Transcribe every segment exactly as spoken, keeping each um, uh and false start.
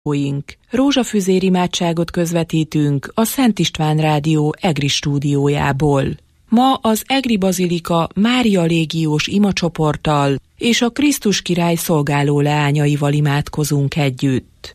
Rózsafüzér imádságot közvetítünk a Szent István Rádió Egri stúdiójából. Ma az Egri Bazilika Mária légiós imacsoporttal és a Krisztus király szolgáló leányaival imádkozunk együtt.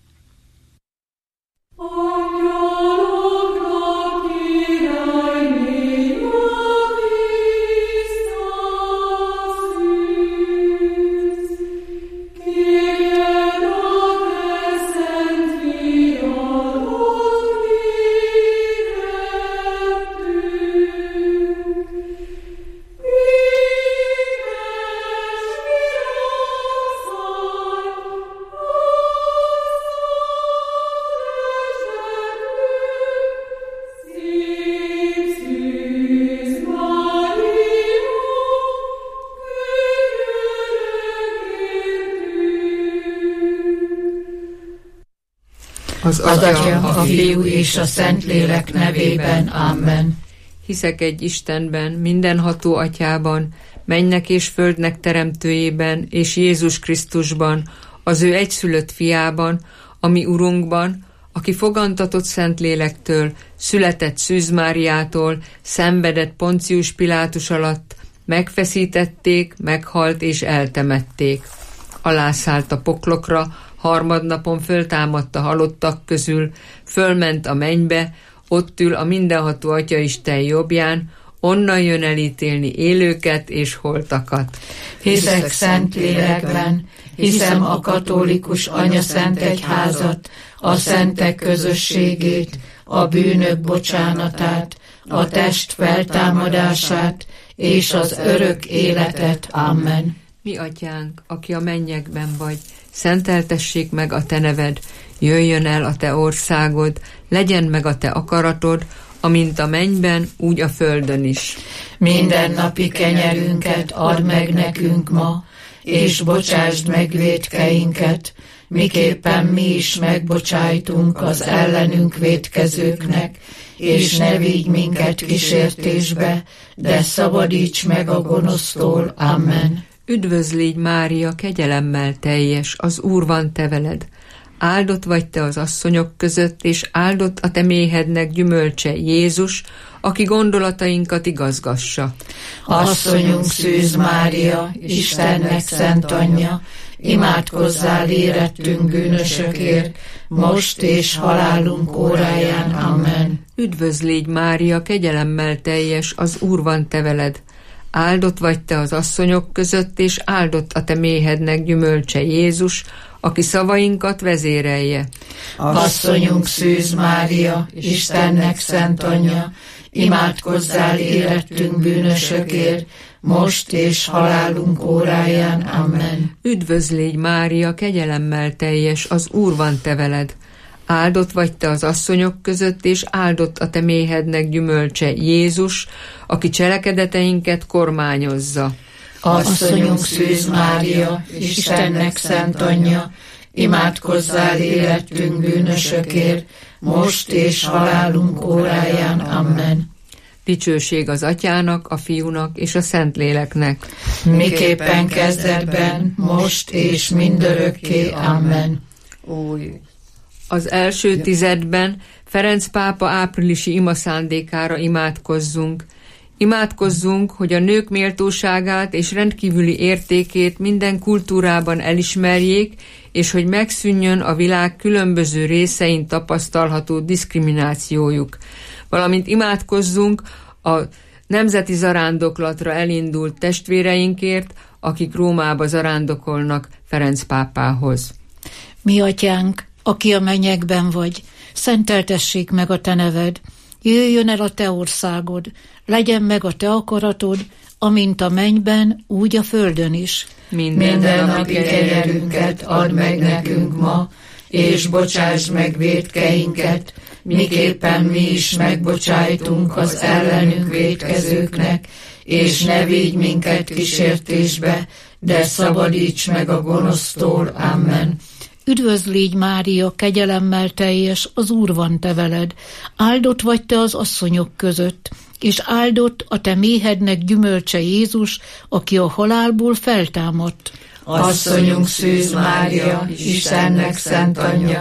Az Atya, a Fiú és a Szentlélek nevében. Amen. Hiszek egy Istenben, mindenható Atyában, mennynek és földnek teremtőjében, és Jézus Krisztusban, az ő egyszülött fiában, ami Urunkban, aki fogantatott Szentlélektől, született Szűz Máriától, szenvedett Poncius Pilátus alatt, megfeszítették, meghalt és eltemették. Alászállt a poklokra, harmadnapon föltámadt a halottak közül, fölment a mennybe, ott ül a mindenható Atyaisten jobbján, onnan jön elítélni élőket és holtakat. Hiszek Szentlélekben, hiszem a katolikus anyaszent egyházat, a szentek közösségét, a bűnök bocsánatát, a test feltámadását és az örök életet. Amen. Mi Atyánk, aki a mennyekben vagy, szenteltessék meg a te neved, jöjjön el a te országod, legyen meg a te akaratod, amint a mennyben, úgy a földön is. Minden napi kenyerünket add meg nekünk ma, és bocsásd meg vétkeinket, miképpen mi is megbocsájtunk az ellenünk vétkezőknek, és ne vigy minket kísértésbe, de szabadíts meg a gonosztól. Amen. Üdvözlégy Mária, kegyelemmel teljes, az Úr van te veled. Áldott vagy te az asszonyok között, és áldott a te méhednek gyümölcse, Jézus, aki gondolatainkat igazgassa. Asszonyunk Szűz Mária, Istennek szent anyja, imádkozzál érettünk bűnösökért, most és halálunk óráján. Amen. Üdvözlégy Mária, kegyelemmel teljes, az Úr van te veled. Áldott vagy te az asszonyok között, és áldott a te méhednek gyümölcse, Jézus, aki szavainkat vezérelje. Asszonyunk Szűz Mária, Istennek szent anyja, imádkozzál érettünk bűnösökért, most és halálunk óráján. Amen. Üdvözlégy Mária, kegyelemmel teljes, az Úr van te veled. Áldott vagy te az asszonyok között, és áldott a te méhednek gyümölcse, Jézus, aki cselekedeteinket kormányozza. Asszonyunk Szűz Mária, Istennek szent anyja, imádkozzál érettünk bűnösökért, most és halálunk óráján. Amen. Dicsőség az Atyának, a Fiúnak és a Szentléleknek. Miképpen kezdetben, most és mindörökké. Amen. Új. Az első tizedben Ferenc pápa áprilisi imaszándékára imádkozzunk. Imádkozzunk, hogy a nők méltóságát és rendkívüli értékét minden kultúrában elismerjék, és hogy megszűnjön a világ különböző részein tapasztalható diszkriminációjuk. Valamint imádkozzunk a nemzeti zarándoklatra elindult testvéreinkért, akik Rómába zarándokolnak Ferenc pápához. Mi Atyánk, aki a mennyekben vagy, szenteltessék meg a te neved, jöjjön el a te országod, legyen meg a te akaratod, amint a mennyben, úgy a földön is. Minden, Minden napi kenyerünket add meg nekünk ma, és bocsásd meg vétkeinket, miképpen mi is megbocsájtunk az ellenünk vétkezőknek, és ne vigy minket kísértésbe, de szabadíts meg a gonosztól. Amen. Üdvözlégy Mária, kegyelemmel teljes, az Úr van te veled. Áldott vagy te az asszonyok között, és áldott a te méhednek gyümölcse, Jézus, aki a halálból feltámadt. Asszonyunk Szűz Mária, Istennek szent anyja,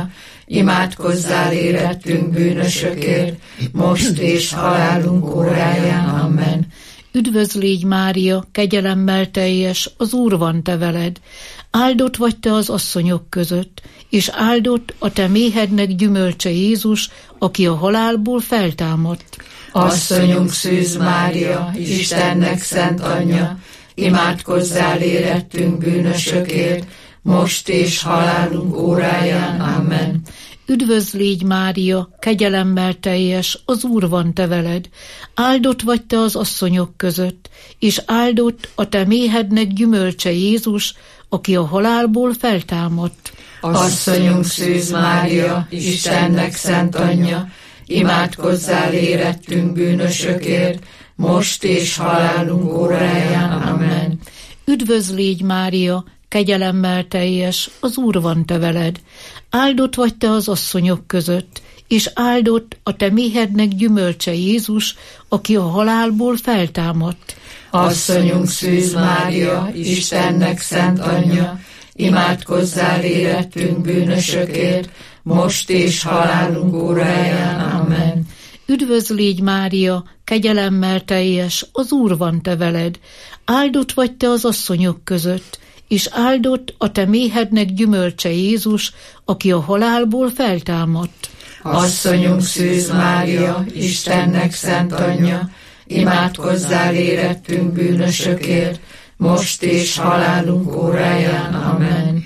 imádkozzál érettünk bűnösökért, most és halálunk óráján. Amen. Üdvözl légy, Mária, kegyelemmel teljes, az Úr van te veled. Áldott vagy te az asszonyok között, és áldott a te méhednek gyümölcse Jézus, aki a halálból feltámadt. Asszonyunk Szűz Mária, Istennek szent anyja, imádkozzál érettünk bűnösökért, most és halálunk óráján. Amen. Üdvözl légy, Mária, kegyelemmel teljes, az Úr van te veled. Áldott vagy te az asszonyok között, és áldott a te méhednek gyümölcse Jézus, aki a halálból feltámadt. Asszonyunk Szűz Mária, Istennek szent anyja, imádkozzál érettünk bűnösökért, most és halálunk óráján. Amen. Üdvözl légy, Mária, kegyelemmel teljes, az Úr van te veled. Áldott vagy te az asszonyok között, és áldott a te méhednek gyümölcse Jézus, aki a halálból feltámadt. Asszonyunk Szűz Mária, Istennek szent anyja, imádkozzál érettünk bűnösökért, most és halálunk óráján. Amen. Üdvözl légy, Mária, kegyelemmel teljes, az Úr van te veled. Áldott vagy te az asszonyok között, és áldott a te méhednek gyümölcse Jézus, aki a halálból feltámadt. Asszonyunk Szűz Mária, Istennek szent anyja, imádkozzál érettünk bűnösökért, most és halálunk óráján. Amen.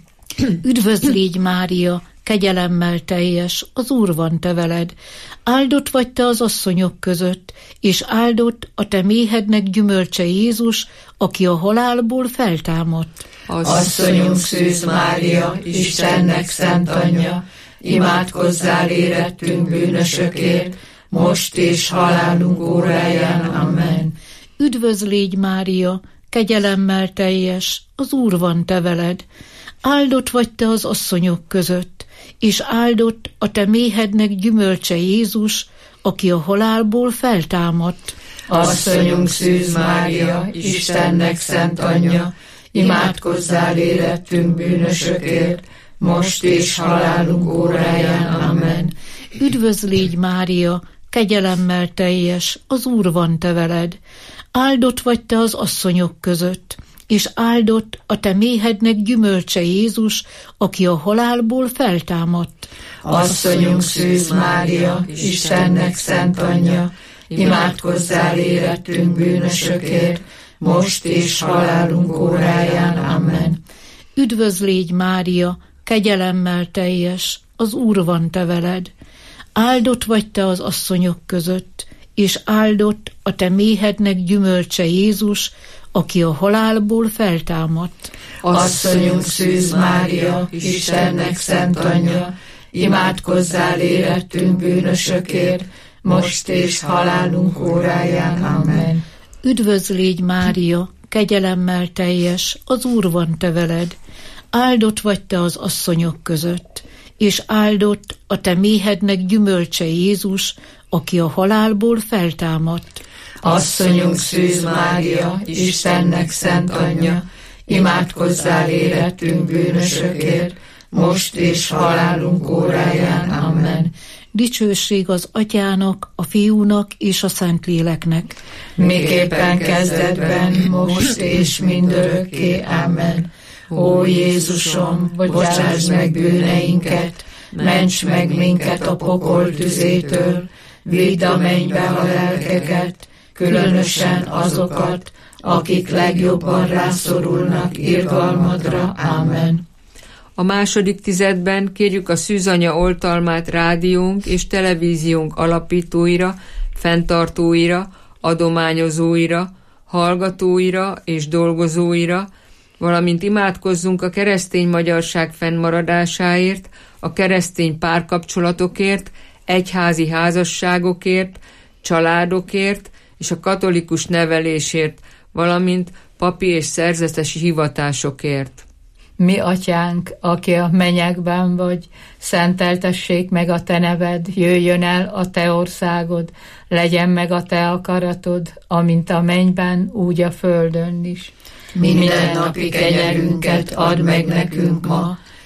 Üdvözl légy, Mária, kegyelemmel teljes, az Úr van te veled. Áldott vagy te az asszonyok között, és áldott a te méhednek gyümölcse Jézus, aki a halálból feltámadt. Asszonyunk Szűz Mária, Istennek szent anyja, imádkozzál érettünk bűnösökért, most és halálunk óráján. Amen. Üdvözl légy, Mária, kegyelemmel teljes, az Úr van te veled. Áldott vagy te az asszonyok között, és áldott a te méhednek gyümölcse Jézus, aki a halálból feltámadt. Asszonyunk Szűz Mária, Istennek szent anyja, imádkozzál érettünk bűnösökért, most és halálunk óráján. Amen. Üdvözl légy, Mária, kegyelemmel teljes, az Úr van te veled. Áldott vagy te az asszonyok között, és áldott a te méhednek gyümölcse Jézus, aki a halálból feltámadt. Asszonyunk Szűz Mária, Istennek szent anyja, imádkozzál érettünk bűnösökért, most és halálunk óráján. Amen. Üdvözl légy, Mária, kegyelemmel teljes, az Úr van te veled. Áldott vagy te az asszonyok között, és áldott a te méhednek gyümölcse Jézus, aki a halálból feltámadt. Asszonyunk Szűz Mária, Istennek szent anyja, imádkozzál érettünk bűnösökért, most és halálunk óráján. Amen. Üdvözl légy, Mária, kegyelemmel teljes, az Úr van te veled. Áldott vagy te az asszonyok között, és áldott a te méhednek gyümölcse Jézus, aki a halálból feltámadt. Asszonyunk Szűz Mária, Istennek szent anyja, imádkozzál érettünk bűnösökért, most és halálunk óráján. Amen. Dicsőség az Atyának, a Fiúnak és a Szentléleknek. Miképpen kezdetben, most és mindörökké. Amen. Ó Jézusom, bocsáss meg bűneinket, ments meg minket a pokol tüzétől, vidd a mennybe a lelkeket, különösen azokat, akik legjobban rászorulnak irgalmadra. Amen. A második tizedben kérjük a Szűzanya oltalmát rádiónk és televíziónk alapítóira, fenntartóira, adományozóira, hallgatóira és dolgozóira, valamint imádkozzunk a keresztény magyarság fennmaradásáért, a keresztény párkapcsolatokért, egyházi házasságokért, családokért és a katolikus nevelésért, valamint papi és szerzetesi hivatásokért. Mi atyánk, aki a mennyekben vagy, szenteltessék meg a te neved, jöjjön el a te országod, legyen meg a te akaratod, amint a mennyben, úgy a földön is. Minden napi kenyerünket add meg nekünk ma,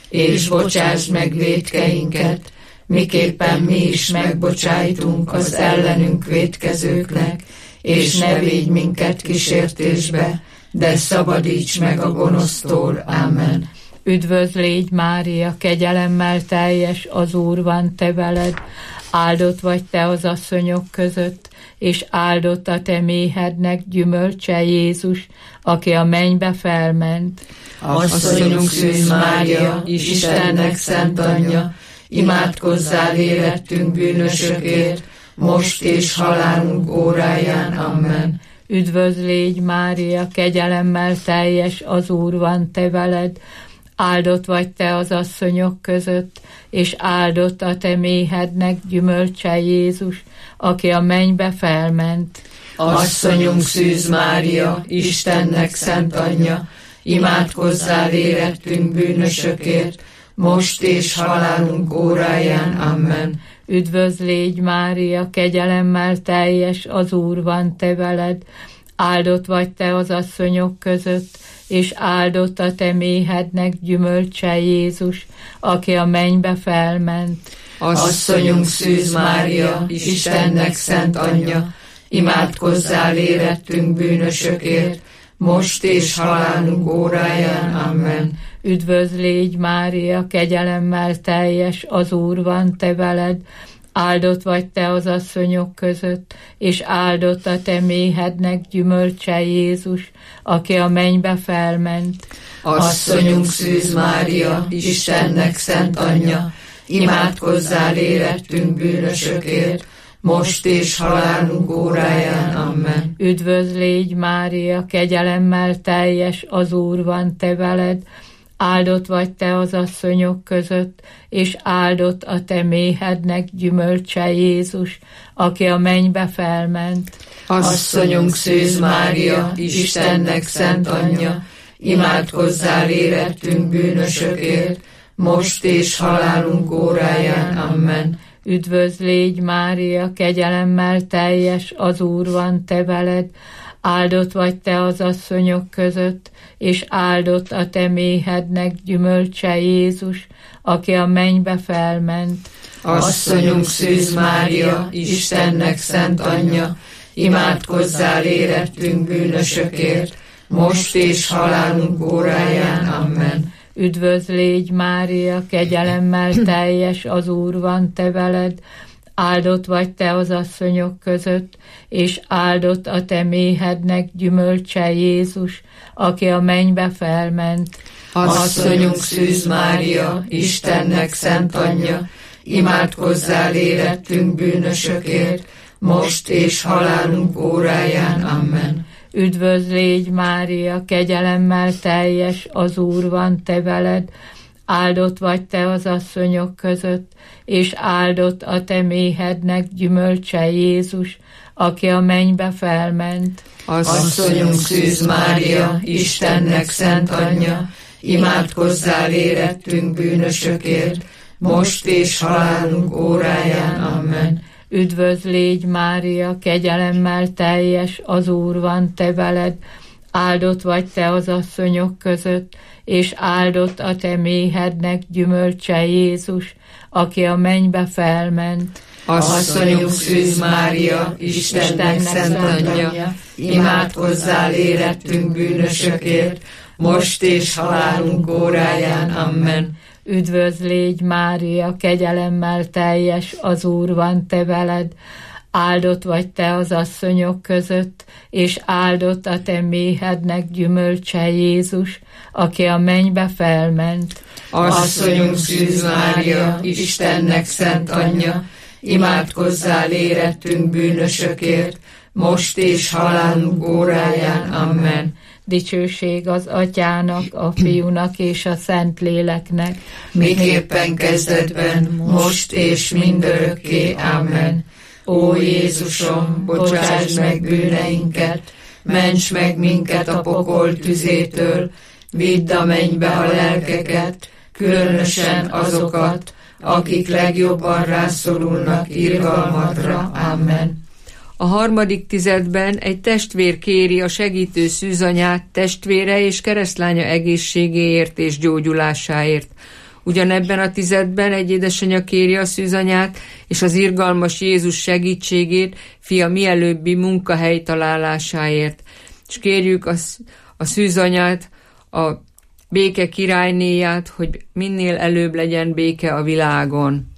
és bocsásd meg vétkeinket, miképpen mi is megbocsájtunk az ellenünk vétkezőknek, és ne védj minket kísértésbe, de szabadíts meg a gonosztól. Amen. Üdvözl légy, Mária, kegyelemmel teljes, az Úr van te veled, áldott vagy te az asszonyok között, és áldott a te méhednek gyümölcse Jézus, aki a mennybe felment. Asszonyunk Szűz Mária, Istennek szent anyja, imádkozzál érettünk bűnösökért, most és halálunk óráján. Amen. Üdvözl légy, Mária, kegyelemmel teljes, az Úr van te veled, áldott vagy te az asszonyok között, és áldott a te méhednek gyümölcse Jézus, aki a mennybe felment. Asszonyunk Szűz Mária, Istennek szent anyja, imádkozzál érettünk bűnösökért, most és halálunk óráján. Amen. Üdvözl légy, Mária, kegyelemmel teljes, az Úr van te veled, áldott vagy te az asszonyok között, és áldott a te méhednek gyümölcse Jézus, aki a mennybe felment. Asszonyunk Szűz Mária, Istennek szent anyja, imádkozzál érettünk bűnösökért, most és halálunk óráján. Amen. Üdvözl légy, Mária, kegyelemmel teljes, az Úr van te veled, áldott vagy te az asszonyok között, és áldott a te méhednek gyümölcse Jézus, aki a mennybe felment. Asszonyunk Szűz Mária, Istennek szent anyja, imádkozzál érettünk bűnösökért, most és halálunk óráján. Amen. Üdvözl légy, Mária, kegyelemmel teljes, az Úr van te veled, áldott vagy te az asszonyok között, és áldott a te méhednek gyümölcse Jézus, aki a mennybe felment. Asszonyunk Szűz Mária, Istennek szent anyja, imádkozzál érettünk bűnösökért, most és halálunk óráján. Amen. Üdvözl légy, Mária, kegyelemmel teljes, az Úr van te veled, áldott vagy te az asszonyok között, és áldott a te méhednek gyümölcse Jézus, aki a mennybe felment. Asszonyunk Szűz Mária, Istennek szent anyja, imádkozzál érettünk bűnösökért, most és halálunk óráján. Amen. Üdvözl légy, Mária, kegyelemmel teljes, az Úr van te veled, áldott vagy te az asszonyok között, és áldott a te méhednek gyümölcse Jézus, aki a mennybe felment. Asszonyunk Szűz Mária, Istennek szent anyja, imádkozzál érettünk bűnösökért, most és halálunk óráján. Amen. Üdvözl légy, Mária, kegyelemmel teljes, az Úr van te veled, áldott vagy te az asszonyok között, és áldott a te méhednek gyümölcse Jézus, aki a mennybe felment. Asszonyunk Szűz Mária, Istennek szent anyja, imádkozzál érettünk bűnösökért, most és halálunk óráján. Amen. Üdvözl légy, Mária, kegyelemmel teljes, az Úr van te veled, áldott vagy te az asszonyok között, és áldott a te méhednek gyümölcse Jézus, aki a mennybe felment. Asszonyunk Szűz Mária, Istennek szent anyja, imádkozzál érettünk bűnösökért, most és halálunk óráján. Amen. Üdvözl légy, Mária, kegyelemmel teljes, az Úr van te veled, áldott vagy te az asszonyok között, és áldott a te méhednek gyümölcse Jézus, aki a mennybe felment. Asszonyunk Szűz Mária, Istennek szent anyja, imádkozzál érettünk bűnösökért, most és halálunk óráján. Amen. Dicsőség az Atyának, a Fiúnak és a Szentléleknek, miképpen kezdetben, most és mindörökké. Amen. Ó Jézusom, bocsásd meg bűneinket, ments meg minket a pokol tüzétől, vidd a mennybe a lelkeket, különösen azokat, akik legjobban rászorulnak irgalmadra. Amen. A harmadik tizedben egy testvér kéri a segítő szűzanyát testvére és keresztlánya egészségéért és gyógyulásáért. Ugyanebben a tizedben egy édesanyja kéri a szűzanyát és az irgalmas Jézus segítségét fia mielőbbi munkahely találásáért. És kérjük a, a szűzanyát, a béke királynéját, hogy minél előbb legyen béke a világon.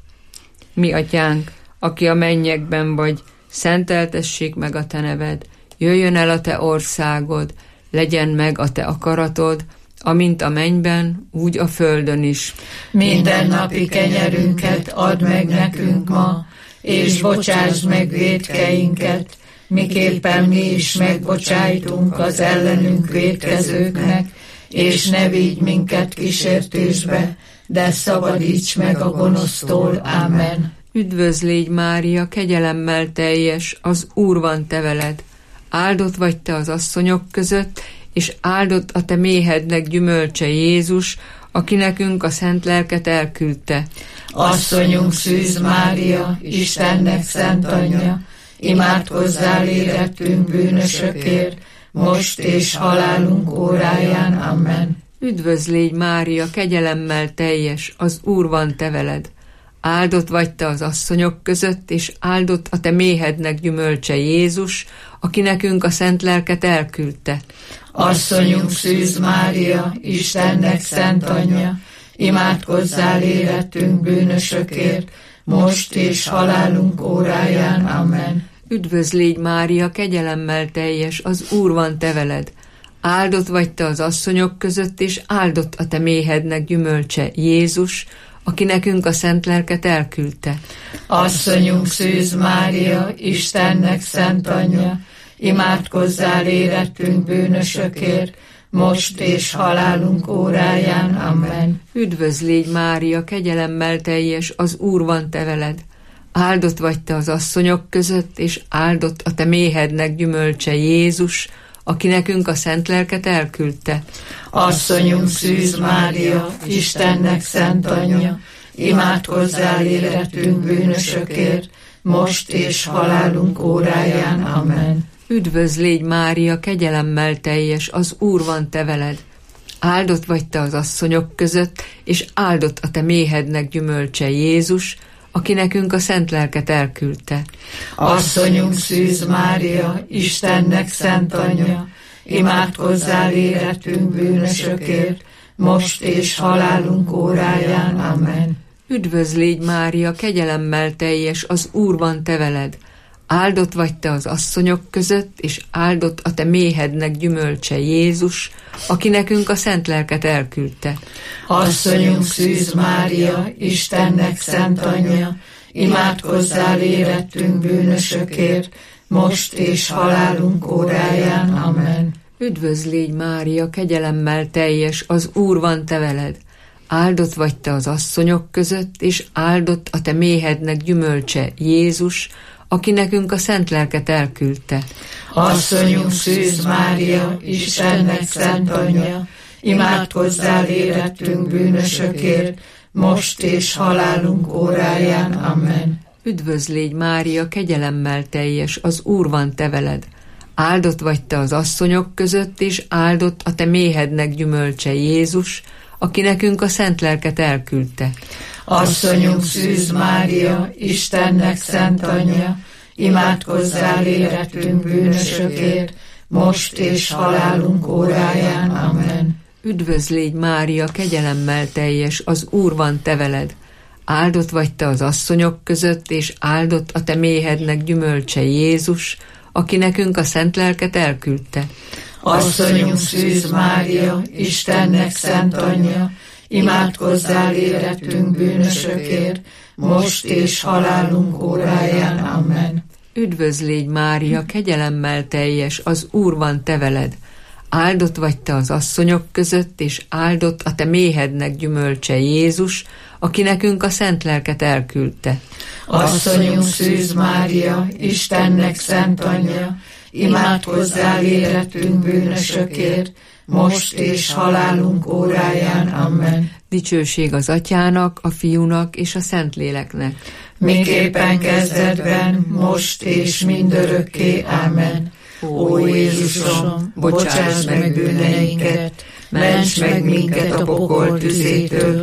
Mi atyánk, aki a mennyekben vagy, szenteltessék meg a te neved, jöjjön el a te országod, legyen meg a te akaratod, amint a mennyben, úgy a földön is. Minden napi kenyerünket add meg nekünk ma, és bocsásd meg vétkeinket, miképpen mi is megbocsájtunk az ellenünk vétkezőknek, és ne vigy minket kísértésbe, de szabadíts meg a gonosztól. Amen. Üdvözl légy, Mária, kegyelemmel teljes, az Úr van te veled. Áldott vagy te az asszonyok között, és áldott a te méhednek gyümölcse Jézus, aki nekünk a szent lelket elküldte. Asszonyunk Szűz Mária, Istennek szent anyja, imádkozzál érettünk bűnösökért, most és halálunk óráján. Amen. Üdvözl légy, Mária, kegyelemmel teljes, az Úr van te veled. Áldott vagy te az asszonyok között, és áldott a te méhednek gyümölcse Jézus, aki nekünk a szent lelket elküldte. Asszonyunk Szűz Mária, Istennek szent anyja, imádkozzál érettünk bűnösökért, most és halálunk óráján. Amen. Üdvözl légy, Mária, kegyelemmel teljes, az Úr van te veled. Áldott vagy te az asszonyok között, és áldott a te méhednek gyümölcse Jézus, aki nekünk a szent lelket elküldte. Asszonyunk Szűz Mária, Istennek szent anyja, imádkozzál érettünk bűnösökért, most és halálunk óráján. Amen. Üdvözl légy, Mária, kegyelemmel teljes, az Úr van te veled. Áldott vagy te az asszonyok között, és áldott a te méhednek gyümölcse Jézus, aki nekünk a szent lelket elküldte. Asszonyunk Szűz Mária, Istennek szent anyja, imádkozzál érettünk bűnösökért, most és halálunk óráján. Amen. Üdvözl légy, Mária, kegyelemmel teljes, az Úr van te veled. Áldott vagy te az asszonyok között, és áldott a te méhednek gyümölcse Jézus, aki nekünk a szent lelket elküldte. Asszonyunk Szűz Mária, Istennek szent anyja, imádkozzál érettünk bűnösökért, most és halálunk óráján. Amen. Üdvözl légy, Mária, kegyelemmel teljes, az Úr van te veled. Áldott vagy te az asszonyok között, és áldott a te méhednek gyümölcse Jézus, aki nekünk a szent lelket elküldte. Asszonyunk Szűz Mária, Istennek szent anyja, imádkozzál érettünk bűnösökért, most és halálunk óráján. Amen. Üdvözl légy, Mária, kegyelemmel teljes, az Úr van te veled. Áldott vagy te az asszonyok között, és áldott a te méhednek gyümölcse Jézus, aki nekünk a szent lelket elküldte. Asszonyunk Szűz Mária, Istennek szent anyja, imádkozzál érettünk bűnösökért, most és halálunk óráján. Amen. Üdvözl légy, Mária, kegyelemmel teljes, az Úr van te veled. Áldott vagy te az asszonyok között, és áldott a te méhednek gyümölcse Jézus, aki nekünk a szent lelket elküldte. Asszonyunk Szűz Mária, Istennek szent anyja, imádkozzál érettünk bűnösökért, most és halálunk óráján. Amen. Üdvözl légy, Mária, kegyelemmel teljes, az Úr van te veled. Áldott vagy te az asszonyok között, és áldott a te méhednek gyümölcse Jézus, aki nekünk a szent lelket elküldte. Asszonyunk Szűz Mária, Istennek szent anyja, imádkozzál érettünk bűnösökért, most és halálunk óráján. Amen. Üdvözl légy, Mária, kegyelemmel teljes, az Úr van te veled. Áldott vagy te az asszonyok között, és áldott a te méhednek gyümölcse Jézus, aki nekünk a szent lelket elküldte. Asszonyunk Szűz Mária, Istennek szent anyja, imádkozzál érettünk bűnösökért, most és halálunk óráján. Amen. Dicsőség az Atyának, a Fiúnak és a Szentléleknek. Miképpen kezdetben, most és mindörökké. Amen. Ó Jézusom, bocsáss meg bűneinket, ments meg minket a pokol tüzétől,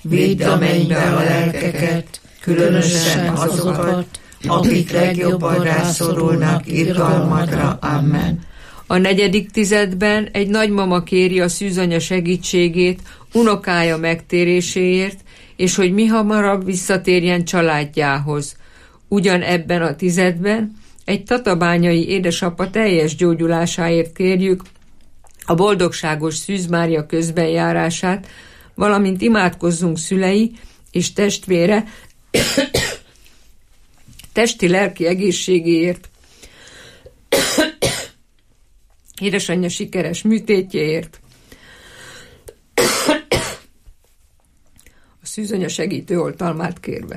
Vidd a mennybe a lelkeket, különösen azokat, akik legjobban rászorulnak irgalmadra. Amen. A negyedik tizedben egy nagymama kéri a szűzanya segítségét unokája megtéréséért, és hogy mihamarabb visszatérjen családjához. Ugyan ebben a tizedben egy tatabányai édesapa teljes gyógyulásáért kérjük a boldogságos Szűz Mária közbenjárását, valamint imádkozzunk szülei és testvére testi-lelki egészségéért, édesanyja sikeres műtétjéért, a szűzanya segítő oltalmát kérve.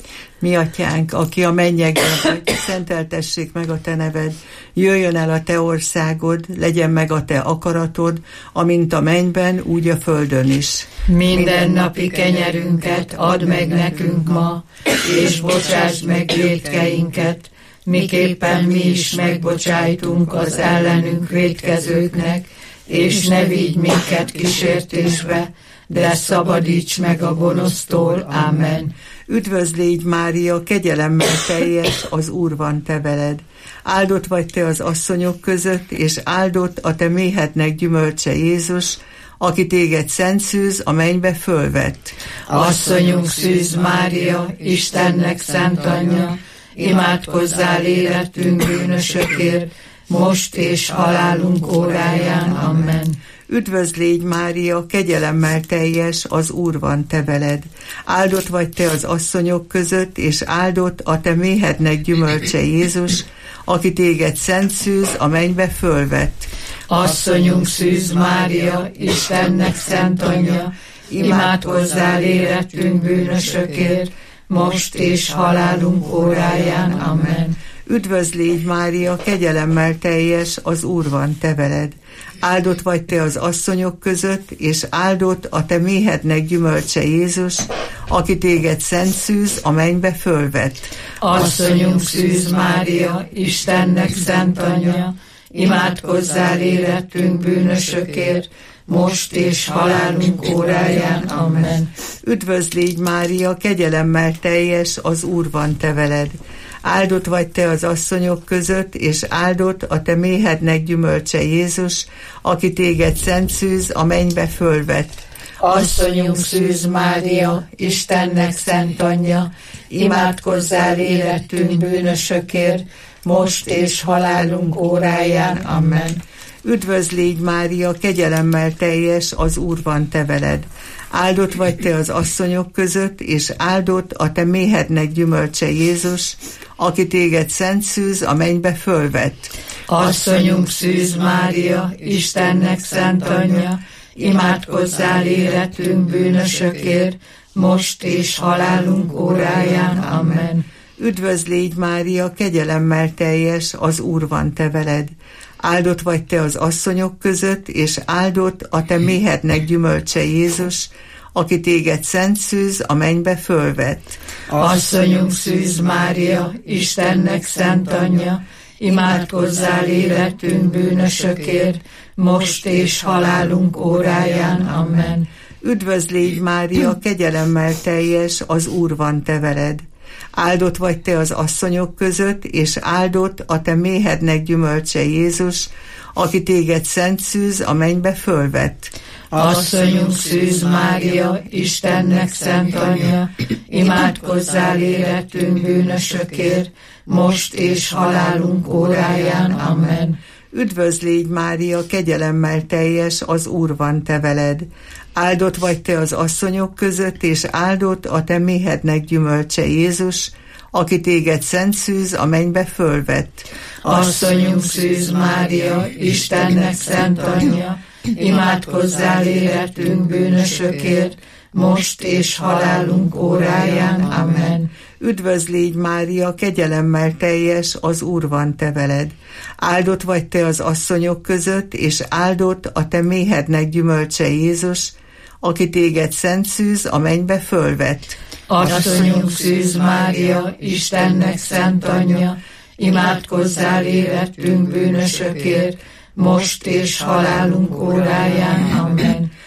Mi atyánk, aki a mennyekben vagy, szenteltessék meg a te neved, jöjjön el a te országod, legyen meg a te akaratod, amint a mennyben, úgy a földön is. Minden napi kenyerünket add meg nekünk ma, és bocsásd meg vétkeinket, miképpen mi is megbocsájtunk az ellenünk vétkezőknek, és ne vigy minket kísértésbe, de szabadíts meg a gonosztól. Amen. Üdvözlégy Mária, kegyelemmel teljes, az Úr van te veled. Áldott vagy te az asszonyok között, és áldott a te méhednek gyümölcse Jézus, aki téged szent szűz a mennybe fölvett. Asszonyunk Szűz Mária, Istennek szent anyja, imádkozzál életünk bűnösökért, most és halálunk óráján. Amen. Üdvözlégy Mária, kegyelemmel teljes, az Úr van te veled. Áldott vagy te az asszonyok között, és áldott a te méhednek gyümölcse Jézus, aki téged szent szűz a mennybe fölvett. Asszonyunk Szűz Mária, Istennek szent anyja, imádkozzál életünk bűnösökért, most és halálunk óráján. Amen. Üdvözlégy Mária, kegyelemmel teljes, az Úr van te veled. Áldott vagy te az asszonyok között, és áldott a te méhednek gyümölcse Jézus, aki téged szent szűz a mennybe fölvett. Asszonyunk Szűz Mária, Istennek szent anyja, imádkozzál életünk bűnösökért, most és halálunk óráján. Amen. Üdvözlégy Mária, kegyelemmel teljes, az Úr van te veled. Áldott vagy te az asszonyok között, és áldott a te méhednek gyümölcse Jézus, aki téged szent szűz a mennybe fölvett. Asszonyunk Szűz Mária, Istennek szent anyja, imádkozzál életünk bűnösökért, most és halálunk óráján. Amen. Üdvözlégy Mária, kegyelemmel teljes, az Úr van te veled. Áldott vagy te az asszonyok között, és áldott a te méhednek gyümölcse Jézus, aki téged szent szűz a mennybe fölvett. Asszonyunk Szűz Mária, Istennek szent anyja, imádkozzál életünk bűnösökért, most és halálunk óráján. Amen. Üdvözlégy Mária, kegyelemmel teljes, az Úr van te veled. Áldott vagy te az asszonyok között, és áldott a te méhednek gyümölcse Jézus, aki téged szent szűz a mennybe fölvett. Asszonyunk Szűz Mária, Istennek szent anyja, imádkozzál életünk bűnösökért, most és halálunk óráján. Amen. Üdvözlégy Mária, kegyelemmel teljes, az Úr van te veled. Áldott vagy te az asszonyok között, és áldott a te méhednek gyümölcse Jézus, aki téged szent szűz a mennybe fölvett. Asszonyunk Szűz Mária, Istennek szent anyja, imádkozzál életünk bűnösökért, most és halálunk óráján. Amen. Üdvözlégy Mária, kegyelemmel teljes, az Úr van te veled. Áldott vagy te az asszonyok között, és áldott a te méhednek gyümölcse Jézus, aki téged szent szűz a mennybe fölvett. Asszonyunk Szűz Mária, Istennek szent anyja, imádkozzál életünk bűnösökért, most és halálunk óráján. Amen. Üdvözlégy Mária, kegyelemmel teljes, az Úr van te veled. Áldott vagy te az asszonyok között, és áldott a te méhednek gyümölcse Jézus, aki téged szent szűz a mennybe fölvett. Asszonyunk Szűz Mária, Istennek szent anyja, imádkozzál életünk bűnösökért, most és halálunk óráján. Amen.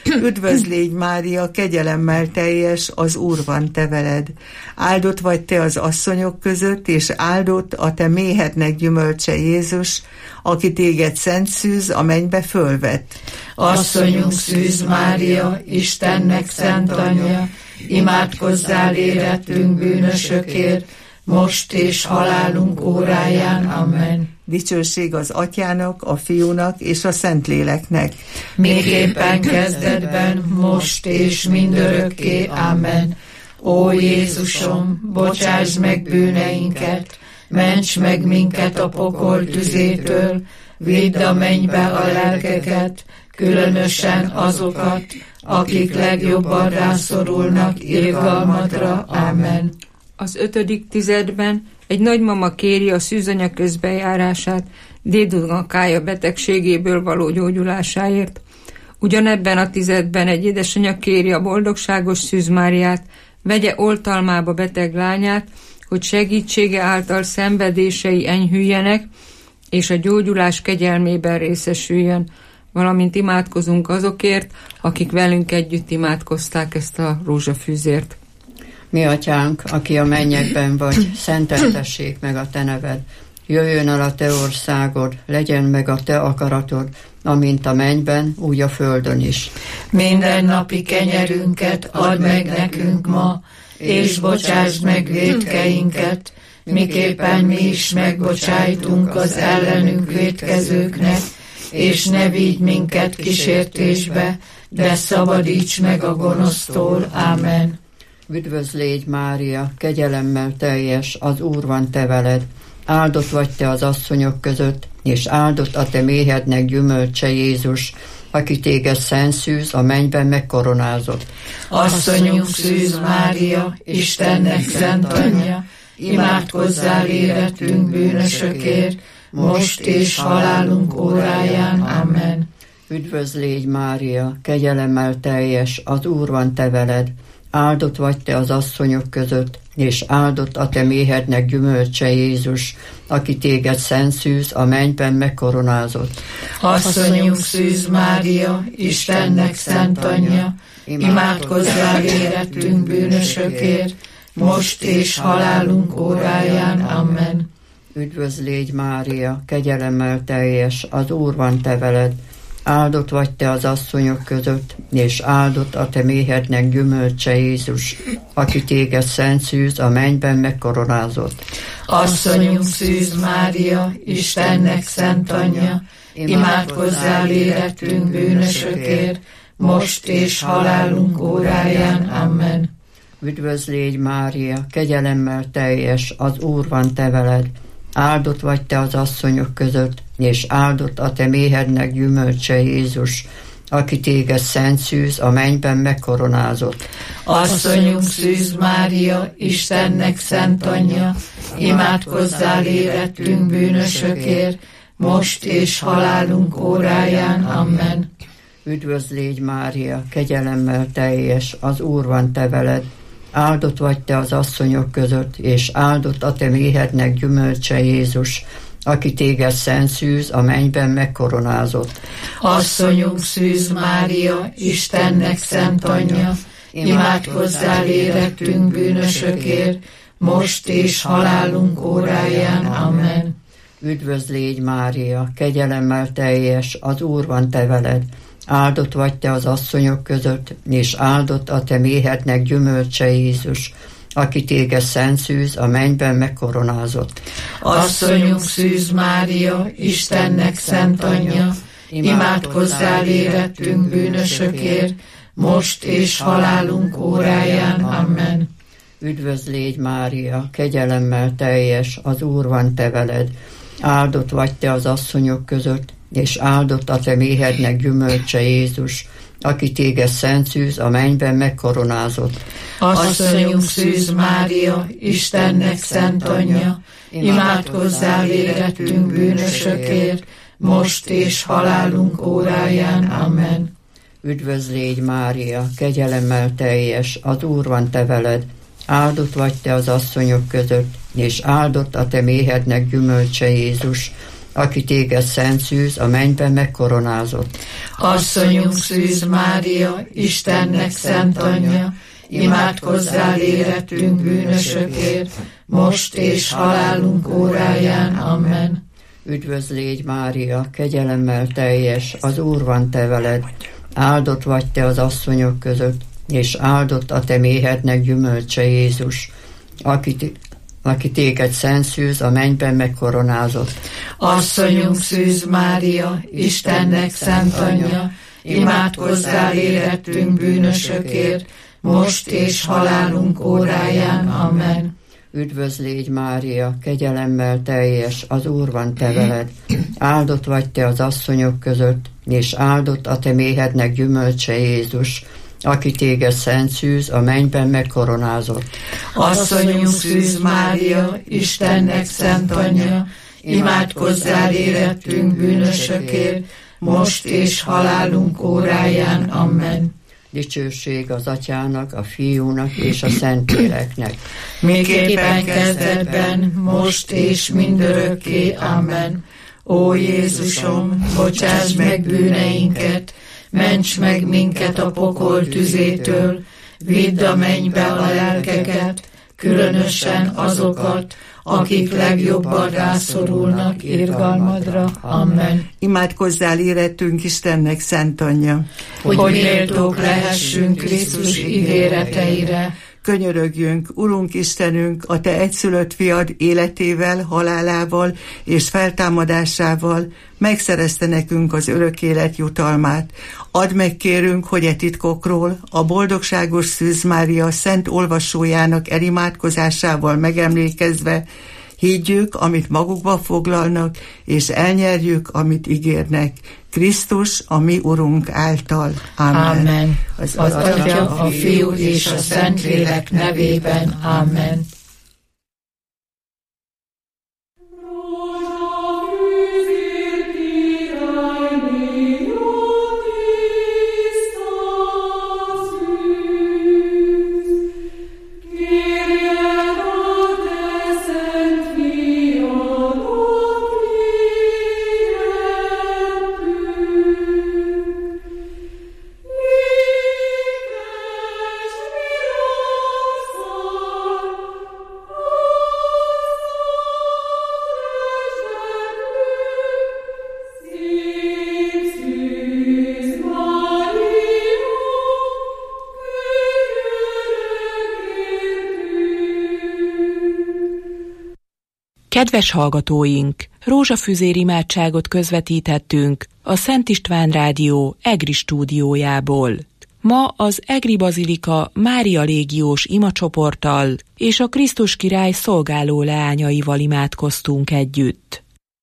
Üdvözl légy, Mária, kegyelemmel teljes, az Úr van te veled. Áldott vagy te az asszonyok között, és áldott a te méhednek gyümölcse Jézus, aki téged szent szűz a mennybe fölvett. Asszonyunk Szűz Mária, Istennek szent anyja, imádkozzál érettünk bűnösökért, most és halálunk óráján. Amen. Dicsőség az Atyának, a Fiúnak és a Szentléleknek. Miképpen kezdetben, most és mindörökké. Amen. Ó Jézusom, bocsáss meg bűneinket, ments meg minket a pokol tüzétől, vidd a mennybe a lelkeket, különösen azokat, akik legjobban rászorulnak irgalmadra. Amen. Az ötödik tizedben egy nagymama kéri a szűzanya közbejárását dédunokája betegségéből való gyógyulásáért. Ugyanebben a tizedben egy édesanyja kéri a boldogságos Szűz Máriát, vegye oltalmába beteg lányát, hogy segítsége által szenvedései enyhüljenek, és a gyógyulás kegyelmében részesüljön, valamint imádkozunk azokért, akik velünk együtt imádkozták ezt a rózsafűzért. Mi atyánk, aki a mennyekben vagy, szenteltessék meg a te neved. Jöjjön el a te országod, legyen meg a te akaratod, amint a mennyben, úgy a földön is. Minden napi kenyerünket add meg nekünk ma, és bocsásd meg vétkeinket, miképpen mi is megbocsájtunk az ellenünk vétkezőknek, és ne vigy minket kísértésbe, de szabadíts meg a gonosztól. Amen. Üdvözl légy, Mária, kegyelemmel teljes, az Úr van te veled. Áldott vagy te az asszonyok között, és áldott a te méhednek gyümölcse Jézus, aki téged szent szűz, a mennyben megkoronázott. Asszonyunk Szűz Mária, Istennek szent anyja, imádkozzál érettünk bűnösökért, most és halálunk óráján. Amen. Üdvözl légy, Mária, kegyelemmel teljes, az Úr van te veled. Áldott vagy te az asszonyok között, és áldott a te méhednek gyümölcse Jézus, aki téged szent szűz, a mennyben megkoronázott. Asszonyunk Szűz Mária, Istennek szent anyja, imádkozzál érettünk bűnösökért, most és halálunk óráján. Amen. Üdvözl légy, Mária, kegyelemmel teljes, az Úr van te veled. Áldott vagy te az asszonyok között, és áldott a te méhednek gyümölcse Jézus, aki téged szent szűz, a mennyben megkoronázott. Asszonyunk Szűz Mária, Istennek szent anyja, imádkozzál érettünk bűnösökért, most és halálunk óráján. Amen. Üdvözl légy, Mária, kegyelemmel teljes, az Úr van te veled. Áldott vagy te az asszonyok között, és áldott a te méhednek gyümölcse Jézus, aki téged szent szűz, a mennyben megkoronázott. Asszonyunk Szűz Mária, Istennek szent anyja, imádkozzál érettünk bűnösökért, most és halálunk óráján. Amen. Üdvözl légy, Mária, kegyelemmel teljes, az Úr van te veled. Áldott vagy te az asszonyok között, és áldott a te méhednek gyümölcse Jézus, aki téged szent szűz, a mennyben megkoronázott. Asszonyunk Szűz Mária, Istennek szent anyja, imádkozzál érettünk bűnösökért, most és halálunk óráján. Amen. Üdvözl légy, Mária, kegyelemmel teljes, az Úr van te veled. Áldott vagy te az asszonyok között, és áldott a te méhednek gyümölcse Jézus, aki téged szent szűz, a mennyben megkoronázott. Asszonyunk Szűz Mária, Istennek szent anyja, imádkozzál érettünk bűnösökért, most és halálunk óráján. Amen. Üdvözl légy, Mária, kegyelemmel teljes, az Úr van te veled. Áldott vagy te az asszonyok között, és áldott a te méhednek gyümölcse Jézus, aki téged szent szűz, a mennyben megkoronázott. Asszonyunk Szűz Mária, Istennek szent anyja, imádkozzál érettünk bűnösökért, most és halálunk óráján. Amen. Üdvözl légy, Mária, kegyelemmel teljes, az Úr van te veled. Áldott vagy te az asszonyok között, és áldott a te méhednek gyümölcse Jézus, aki téged szent szűz a mennyben megkoronázott. Asszonyunk Szűz Mária, Istennek szent anyja, imádkozzál érettünk bűnösökért, most és halálunk óráján. Amen. Üdvözl légy Mária, kegyelemmel teljes, az Úr van te veled, áldott vagy te az asszonyok között, és áldott a te méhednek gyümölcse Jézus, aki, aki téged szent szűz a mennyben megkoronázott. Asszonyunk Szűz Mária, Istennek szent anyja, imádkozzál érettünk bűnösökért, most és halálunk óráján. Amen. Üdvözl légy Mária, kegyelemmel teljes, az Úr van te veled, áldott vagy te az asszonyok között, és áldott a te méhednek gyümölcse Jézus, aki téged szent szűz a mennyben megkoronázott. Asszonyunk Szűz Mária, Istennek szent anyja, imádkozzál érettünk bűnösökért, most és halálunk óráján. Amen. Dicsőség az Atyának, a Fiúnak és a Szentléleknek. Miképpen kezdetben, most és mindörökké. Amen. Ó Jézusom, bocsáss meg bűneinket, ments meg minket a pokol tüzétől, vidd a mennybe a lelkeket, különösen azokat, akik legjobban rászorulnak irgalmadra. Amen. Imádkozzál érettünk Istennek szent anyja, hogy, hogy méltók lehessünk Krisztus ígéreteire. Könyörögjünk, Urunk Istenünk, a te egyszülött fiad életével, halálával és feltámadásával megszerezte nekünk az örök élet jutalmát. Add meg, kérünk, hogy e titkokról a boldogságos Szűz Mária szent olvasójának elimádkozásával megemlékezve higgyük, amit magukba foglalnak, és elnyerjük, amit ígérnek. Krisztus, a mi Urunk által. Amen. Amen. Az, az Atya, a Fiú és a Szentlélek nevében. Amen. Kedves hallgatóink, rózsafüzér imádságot közvetítettünk a Szent István Rádió Egri stúdiójából. Ma az Egri Bazilika Mária légiós imacsoporttal és a Krisztus király szolgáló leányaival imádkoztunk együtt.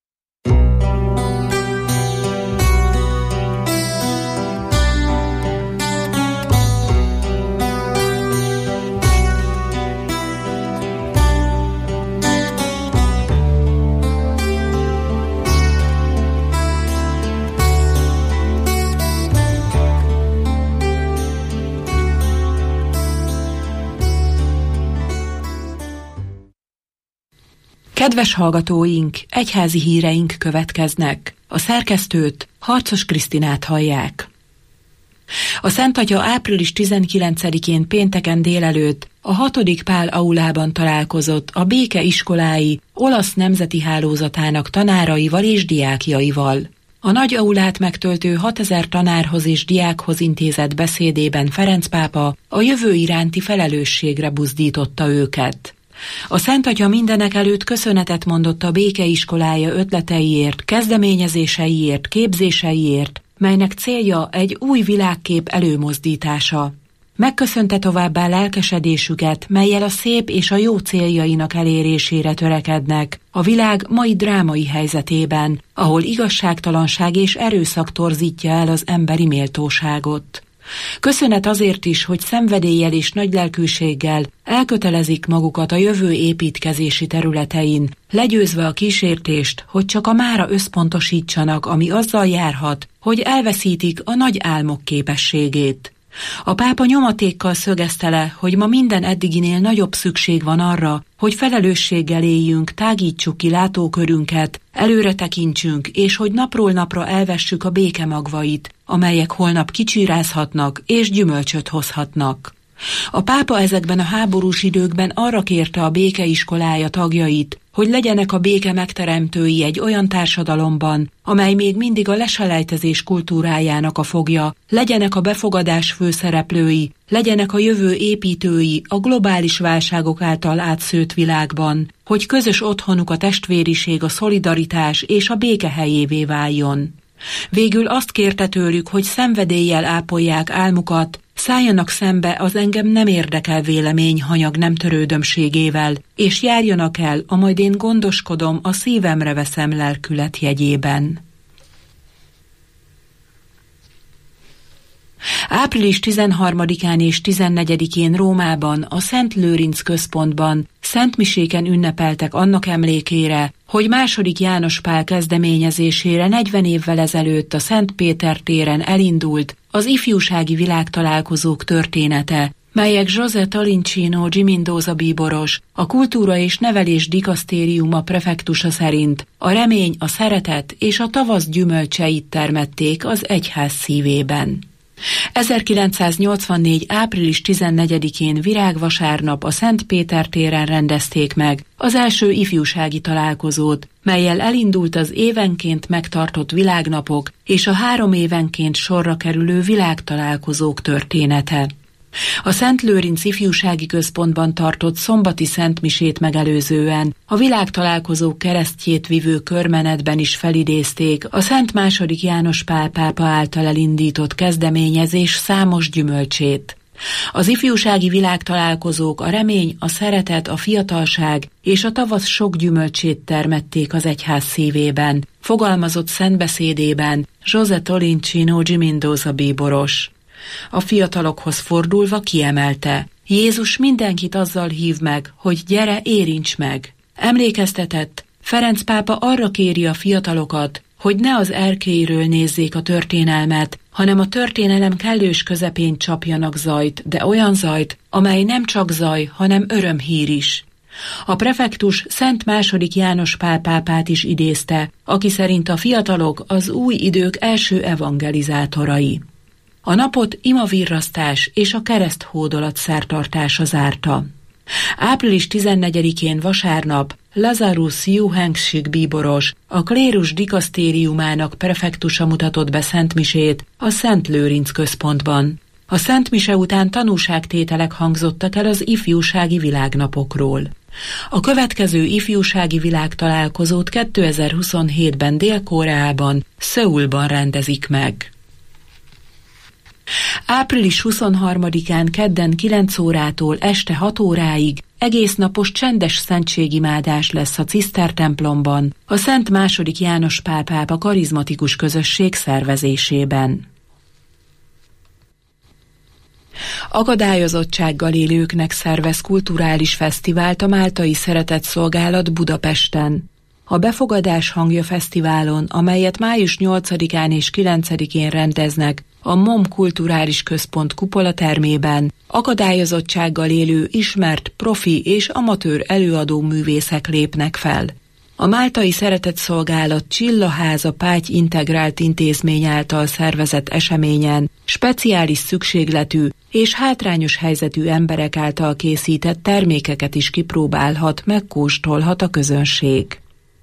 Kedves hallgatóink, egyházi híreink következnek. A szerkesztőt, Harcos Krisztinát hallják. A Szent Atya április tizenkilencedikén pénteken délelőtt a hatodik Pál aulában találkozott a Béke iskolái olasz nemzeti hálózatának tanáraival és diákjaival. A nagy aulát megtöltő hatezer tanárhoz és diákhoz intézett beszédében Ferenc pápa a jövő iránti felelősségre buzdította őket. A Szent Atya mindenek előtt köszönetet mondott a Béke iskolája ötleteiért, kezdeményezéseiért, képzéseiért, melynek célja egy új világkép előmozdítása. Megköszönte továbbá lelkesedésüket, mellyel a szép és a jó céljainak elérésére törekednek a világ mai drámai helyzetében, ahol igazságtalanság és erőszak torzítja el az emberi méltóságot. Köszönet azért is, hogy szenvedéllyel és nagylelkűséggel elkötelezik magukat a jövő építkezési területein, legyőzve a kísértést, hogy csak a mára összpontosítsanak, ami azzal járhat, hogy elveszítik a nagy álmok képességét. A pápa nyomatékkal szögezte le, hogy ma minden eddiginél nagyobb szükség van arra, hogy felelősséggel éljünk, tágítsuk ki látókörünket, előre tekintsünk, és hogy napról napra elvessük a béke magvait, amelyek holnap kicsírázhatnak és gyümölcsöt hozhatnak. A pápa ezekben a háborús időkben arra kérte a békeiskolája tagjait, hogy legyenek a béke megteremtői egy olyan társadalomban, amely még mindig a leselejtezés kultúrájának a fogja, legyenek a befogadás főszereplői, legyenek a jövő építői a globális válságok által átszőtt világban, hogy közös otthonuk a testvériség, a szolidaritás és a béke helyévé váljon. Végül azt kérte tőlük, hogy szenvedéllyel ápolják álmukat, szálljanak szembe az engem nem érdekel vélemény hanyag nem törődömségével, és járjanak el a majd én gondoskodom, a szívemre veszem lelkület jegyében. április tizenharmadikán és tizennegyedikén Rómában, a Szent Lőrinc központban szentmiséken ünnepeltek annak emlékére, hogy második János Pál kezdeményezésére negyven évvel ezelőtt a Szent Péter téren elindult az ifjúsági világtalálkozók története, melyek José Tolentino Gimindóza bíboros, a Kultúra és Nevelés Dikasztériuma prefektusa szerint a remény, a szeretet és a tavasz gyümölcseit termették az egyház szívében. ezerkilencszáznyolcvannégy. április tizennegyedikén virágvasárnap a Szent Péter téren rendezték meg az első ifjúsági találkozót, mellyel elindult az évenként megtartott világnapok és a három évenként sorra kerülő világtalálkozók története. A Szent Lőrinc ifjúsági központban tartott szombati szentmisét megelőzően a világtalálkozók keresztjét vivő körmenetben is felidézték a Szent második János Pál pápa által elindított kezdeményezés számos gyümölcsét. Az ifjúsági világtalálkozók a remény, a szeretet, a fiatalság és a tavasz sok gyümölcsét termették az egyház szívében, fogalmazott szentbeszédében José Tolentino Gimindóza bíboros. A fiatalokhoz fordulva kiemelte, Jézus mindenkit azzal hív meg, hogy gyere, érints meg. Emlékeztetett, Ferenc pápa arra kéri a fiatalokat, hogy ne az erkélyről nézzék a történelmet, hanem a történelem kellős közepén csapjanak zajt, de olyan zajt, amely nem csak zaj, hanem örömhír is. A prefektus Szent második János Pál pápát is idézte, aki szerint a fiatalok az új idők első evangelizátorai. A napot imavirrasztás és a kereszthódolat szertartása zárta. április tizennegyedikén vasárnap Lazarus Juhenksik bíboros, a klérus dikasztériumának prefektusa mutatott be szentmisét a Szent Lőrinc központban. A szentmise után tanúságtételek hangzottak el az ifjúsági világnapokról. A következő ifjúsági világtalálkozót kétezer-huszonhétben Dél-Koreában, Szöulban rendezik meg. április huszonharmadikán kedden kilenc órától este hat óráig egésznapos csendes szentségimádás lesz a Ciszter templomban, a Szent második János Pál pápa karizmatikus közösség szervezésében. Akadályozottsággal élőknek szervez kulturális fesztivált a Máltai Szeretetszolgálat Budapesten. A Befogadás hangja fesztiválon, amelyet május nyolcadikán és kilencedikén rendeznek a MOM Kulturális Központ kupolatermében, akadályozottsággal élő ismert profi és amatőr előadó művészek lépnek fel. A Máltai Szeretetszolgálat Csillaháza Páty Integrált Intézmény által szervezett eseményen speciális szükségletű és hátrányos helyzetű emberek által készített termékeket is kipróbálhat, megkóstolhat a közönség.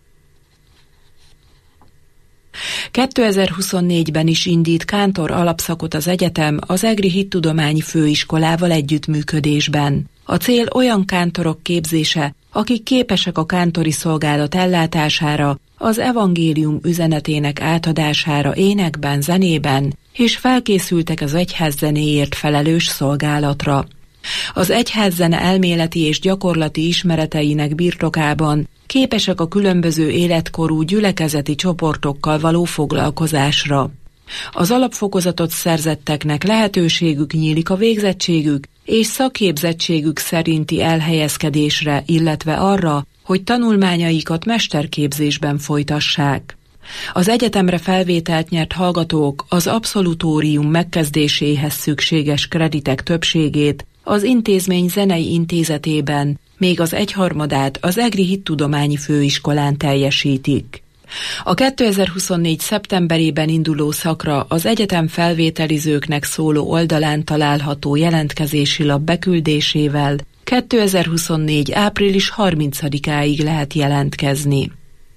kétezer-huszonnégyben is indít kántor alapszakot az egyetem az Egri Hittudományi Főiskolával együttműködésben. A cél olyan kántorok képzése, akik képesek a kántori szolgálat ellátására, az evangélium üzenetének átadására énekben, zenében, és felkészültek az egyházzenéért felelős szolgálatra. Az egyházzene elméleti és gyakorlati ismereteinek birtokában képesek a különböző életkorú gyülekezeti csoportokkal való foglalkozásra. Az alapfokozatot szerzetteknek lehetőségük nyílik a végzettségük és szakképzettségük szerinti elhelyezkedésre, illetve arra, hogy tanulmányaikat mesterképzésben folytassák. Az egyetemre felvételt nyert hallgatók az abszolutórium megkezdéséhez szükséges kreditek többségét az intézmény zenei intézetében, még az egyharmadát az Egri Hittudományi Főiskolán teljesítik. A kétezer-huszonnégy. szeptemberében induló szakra az egyetem felvételizőknek szóló oldalán található jelentkezési lap beküldésével kétezer-huszonnégy. április harmincadikáig lehet jelentkezni.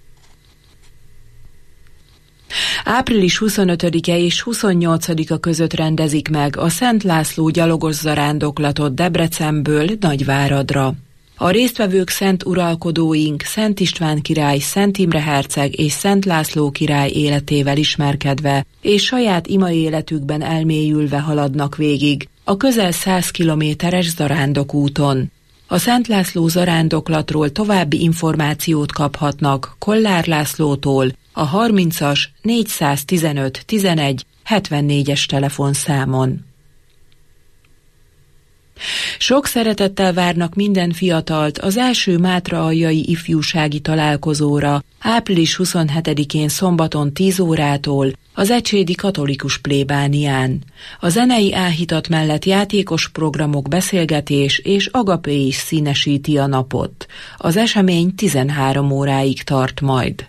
április huszonötödike és huszonnyolcadika között rendezik meg a Szent László gyalogos zarándoklatot Debrecenből Nagyváradra. A résztvevők szent uralkodóink, Szent István király, Szent Imre herceg és Szent László király életével ismerkedve, és saját ima életükben elmélyülve haladnak végig a közel száz kilométeres zarándokúton. A Szent László zarándoklatról további információt kaphatnak Kollár Lászlótól a harmincas négyszáztizenöt tizenegy hetvennégyes telefonszámon. Sok szeretettel várnak minden fiatalt az első mátraaljai ifjúsági találkozóra április huszonhetedikén szombaton tíz órától az Ecsédi Katolikus Plébánián. A zenei áhítat mellett játékos programok, beszélgetés és agapé is színesíti a napot. Az esemény tizenhárom óráig tart majd.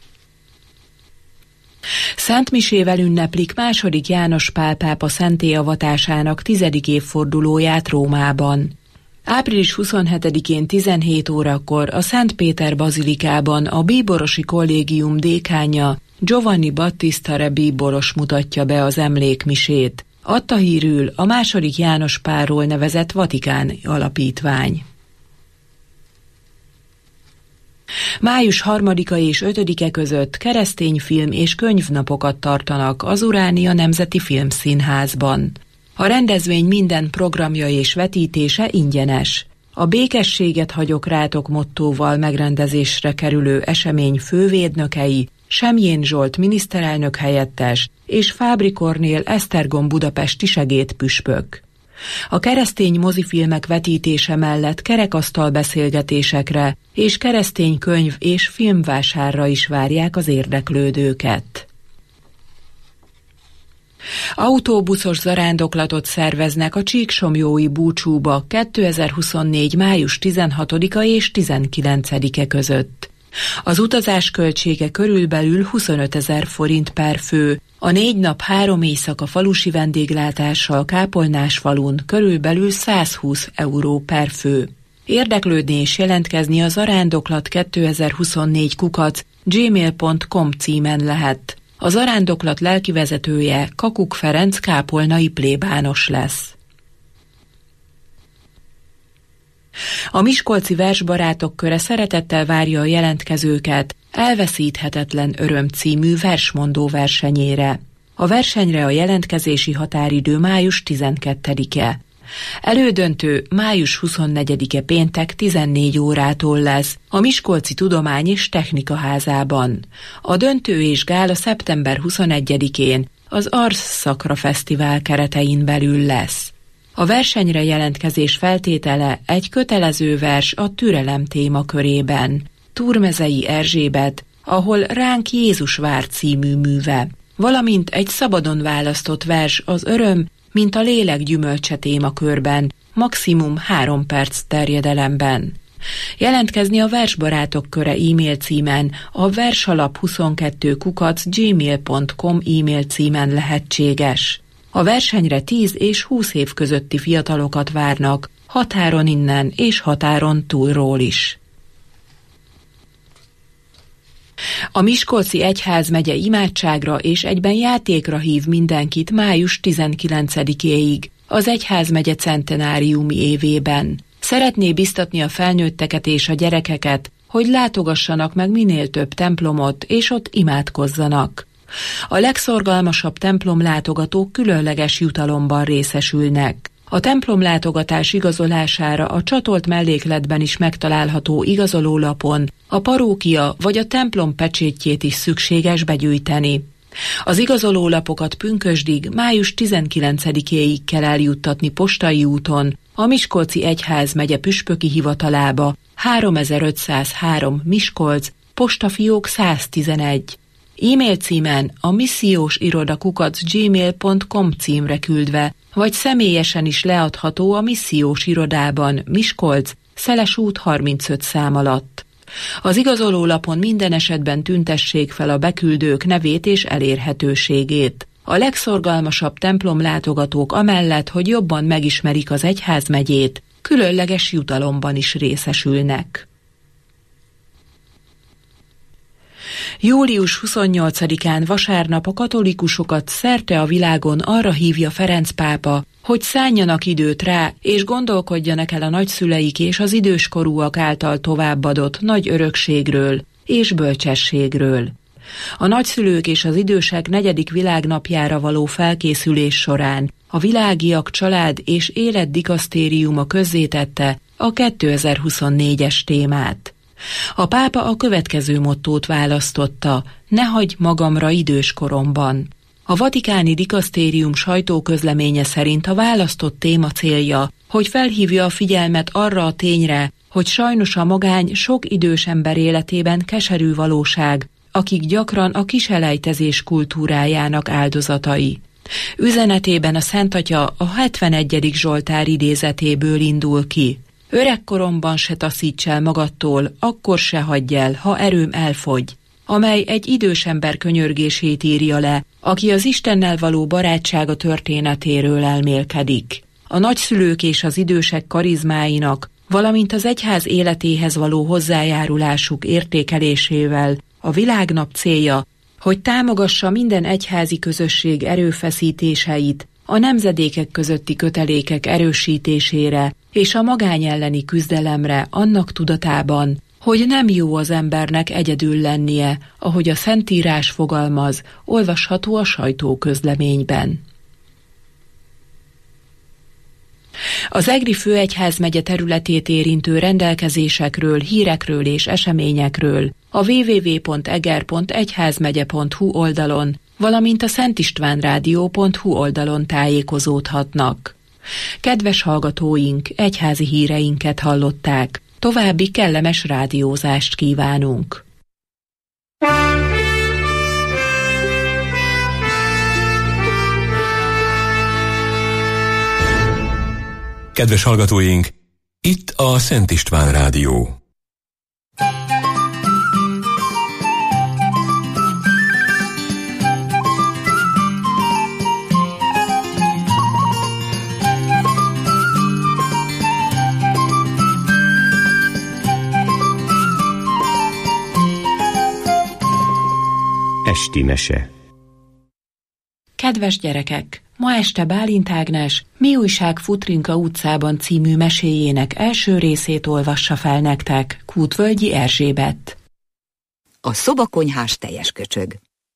Szentmisével ünneplik második János Pál pápa szenttélyavatásának tizedik évfordulóját Rómában. április huszonhetedikén tizenhét órakor a Szent Péter bazilikában a bíborosi kollégium dékánja Giovanni Battista Re bíboros mutatja be az emlékmisét. Adta hírül a második János Pálról nevezett Vatikán alapítvány. május harmadika és ötödike között keresztény film és könyvnapokat tartanak az Uránia Nemzeti Filmszínházban. A rendezvény minden programja és vetítése ingyenes. A békességet hagyok rátok mottóval megrendezésre kerülő esemény fővédnökei Semjén Zsolt miniszterelnök helyettes és Fábri Kornél Esztergom budapesti segédpüspök. A keresztény mozifilmek vetítése mellett kerekasztal beszélgetésekre és keresztény könyv és filmvásárra is várják az érdeklődőket. Autóbuszos zarándoklatot szerveznek a Csíksomlyói búcsúba kétezer-huszonnégy. május tizenhatodika és tizenkilencedike között. Az utazás költsége körülbelül huszonötezer forint per fő, a négy nap három éjszaka falusi vendéglátással Kápolnásfalun körülbelül százhúsz euró per fő. Érdeklődni és jelentkezni a zarándoklat kétezer-huszonnégy kukac gmail pont com címen lehet. A zarándoklat lelkivezetője Kakuk Ferenc kápolnai plébános lesz. A Miskolci Versbarátok Köre szeretettel várja a jelentkezőket Elveszíthetetlen öröm című versmondó versenyére. A versenyre a jelentkezési határidő május tizenkettedike. Elődöntő május huszonnegyedike péntek tizennégy órától lesz a Miskolci Tudomány és Technika Házában. A döntő és gála szeptember huszonegyedikén az Arsz Szakra Fesztivál keretein belül lesz. A versenyre jelentkezés feltétele egy kötelező vers a türelem témakörében. Túrmezei Erzsébet, ahol Ránk Jézus vár című műve, valamint egy szabadon választott vers az öröm, mint a lélek gyümölcse témakörben, maximum három perc terjedelemben. Jelentkezni a Versbarátok Köre e-mail címen a versalap huszonkettő kukac gmail pont com e-mail címen lehetséges. A versenyre tíz és húsz év közötti fiatalokat várnak, határon innen és határon túlról is. A Miskolci Egyházmegye imádságra és egyben játékra hív mindenkit május tizenkilencedikéig, az Egyházmegye centenáriumi évében. Szeretné biztatni a felnőtteket és a gyerekeket, hogy látogassanak meg minél több templomot, és ott imádkozzanak. A legszorgalmasabb templomlátogatók különleges jutalomban részesülnek. A templomlátogatás igazolására a csatolt mellékletben is megtalálható igazolólapon a parókia vagy a templom pecsétjét is szükséges begyűjteni. Az igazolólapokat pünkösdig, május tizenkilencedikéig kell eljuttatni postai úton a Miskolci Egyházmegye püspöki hivatalába, háromezer-ötszázhárom Miskolc, postafiók száztizenegy. E-mail címen a missziósiroda kukac gmail pont com címre küldve, vagy személyesen is leadható a Missziós Irodában, Miskolc, Szeles út harmincöt szám alatt. Az igazolólapon minden esetben tüntessék fel a beküldők nevét és elérhetőségét. A legszorgalmasabb templomlátogatók amellett, hogy jobban megismerik az egyházmegyét, különleges jutalomban is részesülnek. július huszonnyolcadikán vasárnap a katolikusokat szerte a világon arra hívja Ferenc pápa, hogy szánjanak időt rá, és gondolkodjanak el a nagyszüleik és az időskorúak által továbbadott nagy örökségről és bölcsességről. A nagyszülők és az idősek negyedik világnapjára való felkészülés során a Világiak Család és Élet Dikasztériuma közzétette a kétezer-huszonnégyes témát. A pápa a következő mottót választotta: ne hagyj magamra időskoromban. A vatikáni dikasztérium sajtóközleménye szerint a választott téma célja, hogy felhívja a figyelmet arra a tényre, hogy sajnos a magány sok idős ember életében keserű valóság, akik gyakran a kiselejtezés kultúrájának áldozatai. Üzenetében a Szent Atya a hetvenegyedik Zsoltár idézetéből indul ki. Öregkoromban se taszíts el magadtól, akkor se hagyj el, ha erőm elfogy, amely egy idős ember könyörgését írja le, aki az Istennel való barátsága történetéről elmélkedik. A nagyszülők és az idősek karizmáinak, valamint az egyház életéhez való hozzájárulásuk értékelésével a Világnap célja, hogy támogassa minden egyházi közösség erőfeszítéseit a nemzedékek közötti kötelékek erősítésére és a magány elleni küzdelemre annak tudatában, hogy nem jó az embernek egyedül lennie, ahogy a Szentírás fogalmaz, olvasható a sajtóközleményben. Az Egri főegyházmegye területét érintő rendelkezésekről, hírekről és eseményekről a double-u double-u double-u pont eger pont egyházmegye pont hu oldalon, valamint a szentistvánrádió pont hu oldalon tájékozódhatnak. Kedves hallgatóink, egyházi híreinket hallották. További kellemes rádiózást kívánunk. Kedves hallgatóink, itt a Szent István Rádió. Esti mese. Kedves gyerekek! Ma este Bálint Ágnes Mi újság Futrinka utcában című meséjének első részét olvassa fel nektek Kútvölgyi Erzsébet. A szobakonyhás teljes köcsög.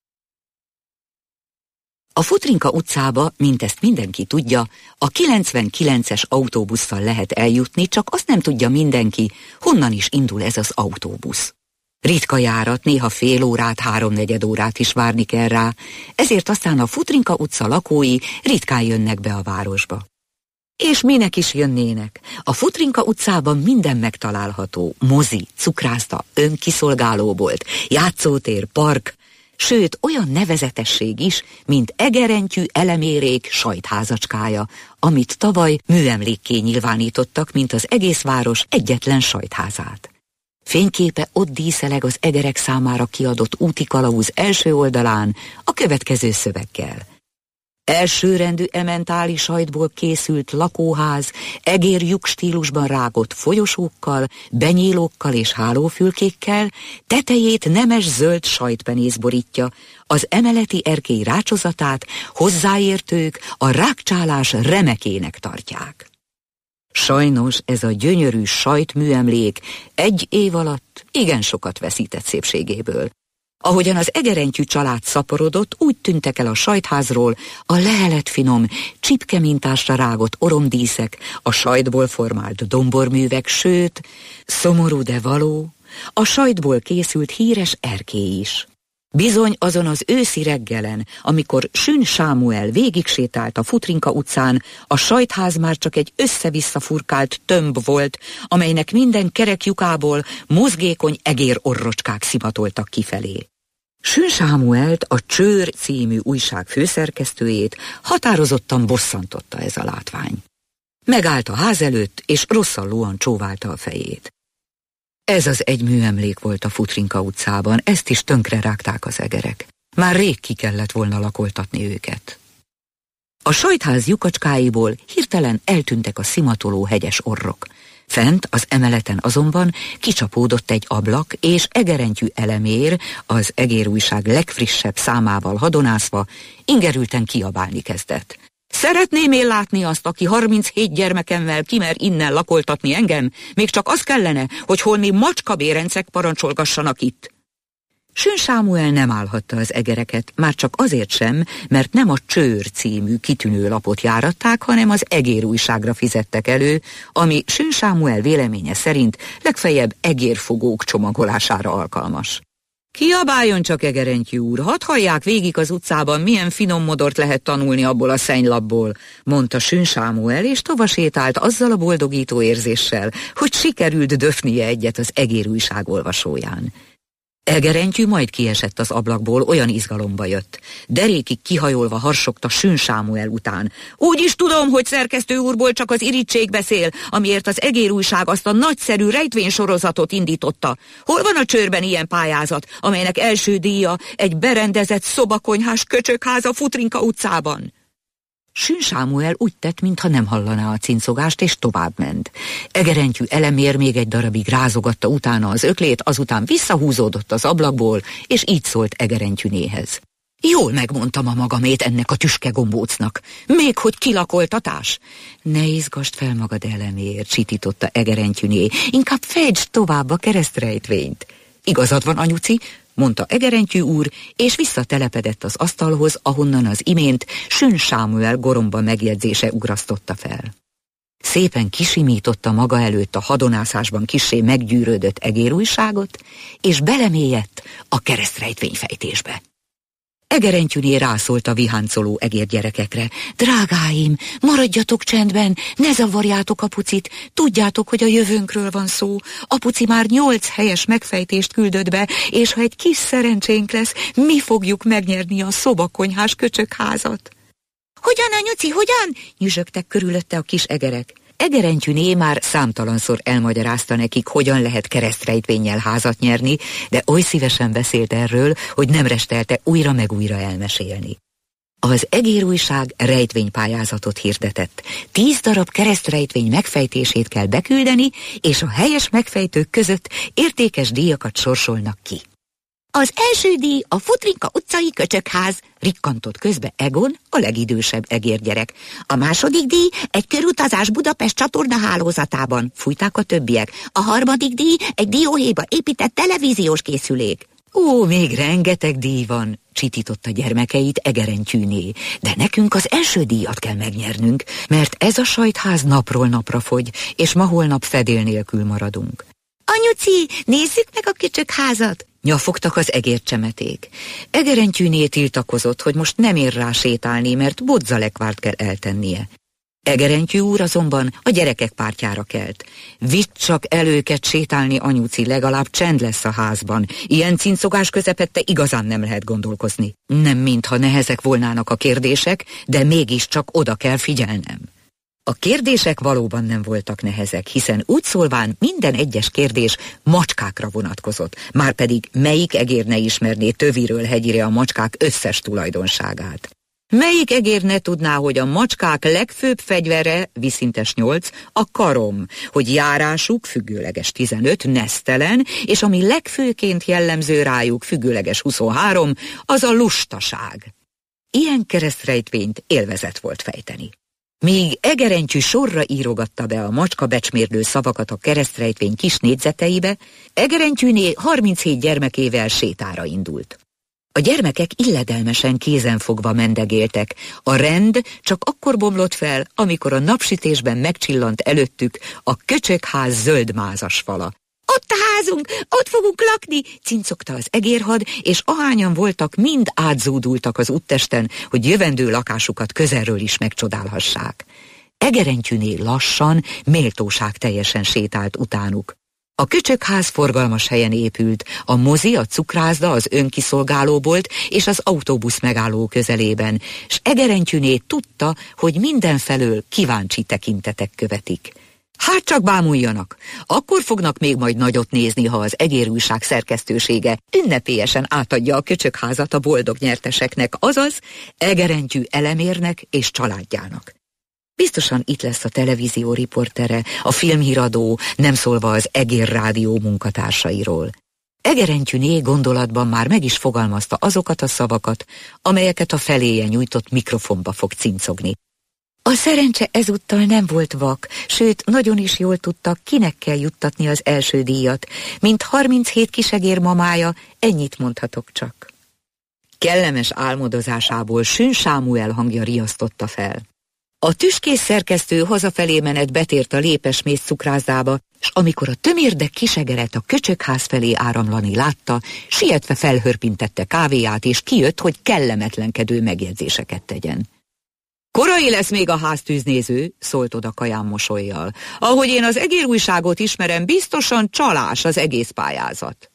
A Futrinka utcába, mint ezt mindenki tudja, a kilencvenkilences autóbusszal lehet eljutni, csak azt nem tudja mindenki, honnan is indul ez az autóbusz. Ritka járat, néha fél órát, háromnegyed órát is várni kell rá, ezért aztán a Futrinka utca lakói ritkán jönnek be a városba. És minek is jönnének? A Futrinka utcában minden megtalálható: mozi, cukrászda, önkiszolgálóbolt, játszótér, park, sőt olyan nevezetesség is, mint Egerentyű elemérék sajtházacskája, amit tavaly műemlékké nyilvánítottak, mint az egész város egyetlen sajtházát. Fényképe ott díszeleg az egerek számára kiadott úti kalauz első oldalán a következő szöveggel. Elsőrendű ementáli sajtból készült lakóház, egérlyuk stílusban rágott folyosókkal, benyílókkal és hálófülkékkel, tetejét nemes zöld sajtpenész borítja, az emeleti erkély rácsozatát hozzáértők a rákcsálás remekének tartják. Sajnos ez a gyönyörű sajtműemlék egy év alatt igen sokat veszített szépségéből. Ahogyan az Egerentyű család szaporodott, úgy tűntek el a sajtházról a leheletfinom, csipkemintásra rágott oromdíszek, a sajtból formált domborművek, sőt, szomorú de való, a sajtból készült híres erkély is. Bizony azon az őszi reggelen, amikor Sün Sámuel végig sétált a Futrinka utcán, a sajtház már csak egy össze-vissza furkált tömb volt, amelynek minden kerek lyukából mozgékony egérorrocskák szimatoltak kifelé. Sün Sámuelt, a Csőr című újság főszerkesztőjét határozottan bosszantotta ez a látvány. Megállt a ház előtt, és rosszallóan csóválta a fejét. Ez az egy műemlék volt a Futrinka utcában, ezt is tönkre rágták az egerek. Már rég ki kellett volna lakoltatni őket. A sajtház lyukacskáiból hirtelen eltűntek a szimatoló hegyes orrok. Fent az emeleten azonban kicsapódott egy ablak, és egerentyű elemér, az egérújság legfrissebb számával hadonászva, ingerülten kiabálni kezdett. Szeretném én látni azt, aki harminchét gyermekemmel kimer innen lakoltatni engem, még csak az kellene, hogy holmi macskabérencek parancsolgassanak itt. Sün Sámuel nem állhatta az egereket, már csak azért sem, mert nem a Csőr című kitűnő lapot járatták, hanem az egérújságra fizettek elő, ami Sün Sámuel véleménye szerint legfeljebb egérfogók csomagolására alkalmas. Kiabáljon csak, egerentyű úr, hadd hallják végig az utcában, milyen finom modort lehet tanulni abból a szennylapból, mondta Sün Sámuel, és tovasétált azzal a boldogító érzéssel, hogy sikerült döfnie egyet az egérújság olvasóján. Egerentyű majd kiesett az ablakból, olyan izgalomba jött. Derékig kihajolva harsogta Sün Sámuel után. Úgy is tudom, hogy szerkesztő úrból csak az irítség beszél, amiért az egérújság azt a nagyszerű rejtvénysorozatot indította. Hol van a Csőrben ilyen pályázat, amelynek első díja egy berendezett szobakonyhás köcsökház a Futrinka utcában? Sün Sámuel úgy tett, mintha nem hallaná a cincogást, és továbbment. Egerentyű elemér még egy darabig rázogatta utána az öklét, azután visszahúzódott az ablakból, és így szólt Egerentyűnéhez. Jól megmondtam a magamét ennek a tüske gombócnak. Még hogy kilakoltatás? Ne izgasd fel magad, elemér, csitította Egerentyűné, inkább fejtsd tovább a keresztrejtvényt. Igazad van, anyuci, mondta Egerentyű úr, és visszatelepedett az asztalhoz, ahonnan az imént Sün Sámuel goromba megjegyzése ugrasztotta fel. Szépen kisimította maga előtt a hadonászásban kissé meggyűrődött egérújságot, és belemélyedt a keresztrejtvényfejtésbe. Egerentyűné rászólt a viháncoló egérgyerekekre. Drágáim, maradjatok csendben, ne zavarjátok apucit, tudjátok, hogy a jövőnkről van szó. Apuci már nyolc helyes megfejtést küldött be, és ha egy kis szerencsénk lesz, mi fogjuk megnyerni a szobakonyhás köcsökházat. Hogyan, anyuci, hogyan? Nyüzsögtek körülötte a kis egerek. Egerentyűné már számtalanszor elmagyarázta nekik, hogyan lehet keresztrejtvénnyel házat nyerni, de oly szívesen beszélt erről, hogy nem restelte újra meg újra elmesélni. Az egérújság rejtvénypályázatot hirdetett. Tíz darab keresztrejtvény megfejtését kell beküldeni, és a helyes megfejtők között értékes díjakat sorsolnak ki. Az első díj a Futrinka utcai köcsökház, rikkantott közbe Egon, a legidősebb egérgyerek. A második díj egy körutazás Budapest csatorna hálózatában, fújták a többiek. A harmadik díj egy dióhéjba épített televíziós készülék. Ó, még rengeteg díj van, csitította gyermekeit Egerentyűné, de nekünk az első díjat kell megnyernünk, mert ez a sajtház napról napra fogy, és ma holnap fedél nélkül maradunk. Anyuci, nézzük meg a köcsökházat! Nyafogtak az egércsemeték. Egerentyűné tiltakozott, hogy most nem ér rá sétálni, mert bodzalekvárt kell eltennie. Egerentyű úr azonban a gyerekek pártjára kelt. Vidd csak el őket sétálni, anyuci, legalább csend lesz a házban. Ilyen cincogás közepette igazán nem lehet gondolkozni. Nem mintha nehezek volnának a kérdések, de mégiscsak oda kell figyelnem. A kérdések valóban nem voltak nehezek, hiszen úgy szólván minden egyes kérdés macskákra vonatkozott, márpedig melyik egér ne ismerné töviről hegyire a macskák összes tulajdonságát. Melyik egér ne tudná, hogy a macskák legfőbb fegyvere, viszintes nyolc, a karom, hogy járásuk, függőleges tizenöt, nesztelen, és ami legfőként jellemző rájuk, függőleges huszonhárom, az a lustaság. Ilyen keresztrejtvényt élvezet volt fejteni. Míg Egerentyű sorra írogatta be a macska becsmérlő szavakat a keresztrejtvény kis négyzeteibe, Egerentyűné harminchét gyermekével sétára indult. A gyermekek illedelmesen kézenfogva mendegéltek, a rend csak akkor bomlott fel, amikor a napsütésben megcsillant előttük a köcsökház zöldmázas fala. Ott a házunk, ott fogunk lakni, cincogta az egérhad, és ahányan voltak, mind átzúdultak az úttesten, hogy jövendő lakásukat közelről is megcsodálhassák. Egerentyűné lassan, méltóság teljesen sétált utánuk. A köcsökház forgalmas helyen épült, a mozi, a cukrászda, az önkiszolgálóbolt és az autóbusz megálló közelében, s Egerentyűné tudta, hogy mindenfelől kíváncsi tekintetek követik. Hát csak bámuljanak, akkor fognak még majd nagyot nézni, ha az Egérújság szerkesztősége ünnepélyesen átadja a köcsökházat a boldog nyerteseknek, azaz Egerentyű Elemérnek és családjának. Biztosan itt lesz a televízió riportere, a filmhíradó, nem szólva az Egér Rádió munkatársairól. Egerentyűné gondolatban már meg is fogalmazta azokat a szavakat, amelyeket a feléje nyújtott mikrofonba fog cincogni. A szerencse ezúttal nem volt vak, sőt, nagyon is jól tudta, kinek kell juttatni az első díjat, mint harminchét kisegér mamája, ennyit mondhatok csak. Kellemes álmodozásából Sün Sámuel hangja riasztotta fel. A tüskész szerkesztő hazafelé menet betért a Lépesmész cukrászdába, s amikor a tömérdek kisegeret a köcsökház felé áramlani látta, sietve felhörpintette kávéját, és kijött, hogy kellemetlenkedő megjegyzéseket tegyen. Korai lesz még a háztűznéző, szólt oda Kaján mosollyal. Ahogy én az Egérújságot ismerem, biztosan csalás az egész pályázat.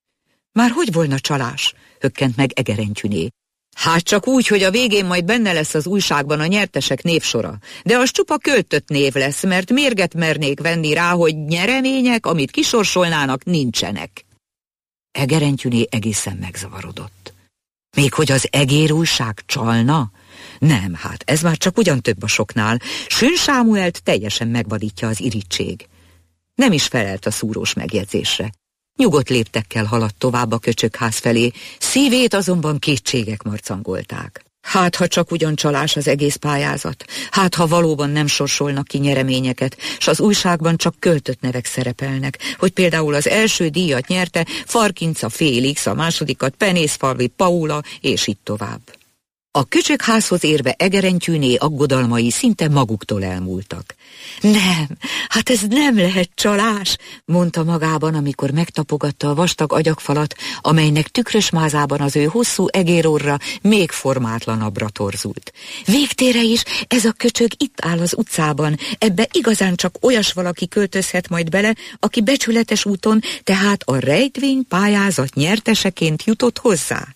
Már hogy volna csalás? Hökkent meg Egerentyűné. Hát csak úgy, hogy a végén majd benne lesz az újságban a nyertesek névsora. De az csupa költött név lesz, mert mérget mernék venni rá, hogy nyeremények, amit kisorsolnának, nincsenek. Egerentyűné egészen megzavarodott. Még hogy az Egérújság csalna? Nem, hát ez már csak ugyan több a soknál. Sün Sámuelt teljesen megvadítja az irigység. Nem is felelt a szúrós megjegyzésre. Nyugodt léptekkel haladt tovább a köcsökház felé, szívét azonban kétségek marcangolták. Hát, ha csak ugyan csalás az egész pályázat, hát, ha valóban nem sorsolnak ki nyereményeket, s az újságban csak költött nevek szerepelnek, hogy például az első díjat nyerte Farkinca Félix, a másodikat Penészfalvi Paula, és így tovább. A köcsökházhoz érve Egerentyűné aggodalmai szinte maguktól elmúltak. Nem, hát ez nem lehet csalás, mondta magában, amikor megtapogatta a vastag agyagfalat, amelynek tükrös mázában az ő hosszú egérorra még formátlanabbra torzult. Végtére is ez a köcsög itt áll az utcában, ebbe igazán csak olyas valaki költözhet majd bele, aki becsületes úton, tehát a rejtvény pályázat nyerteseként jutott hozzá.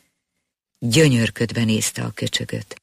Gyönyörködve nézte a köcsögöt.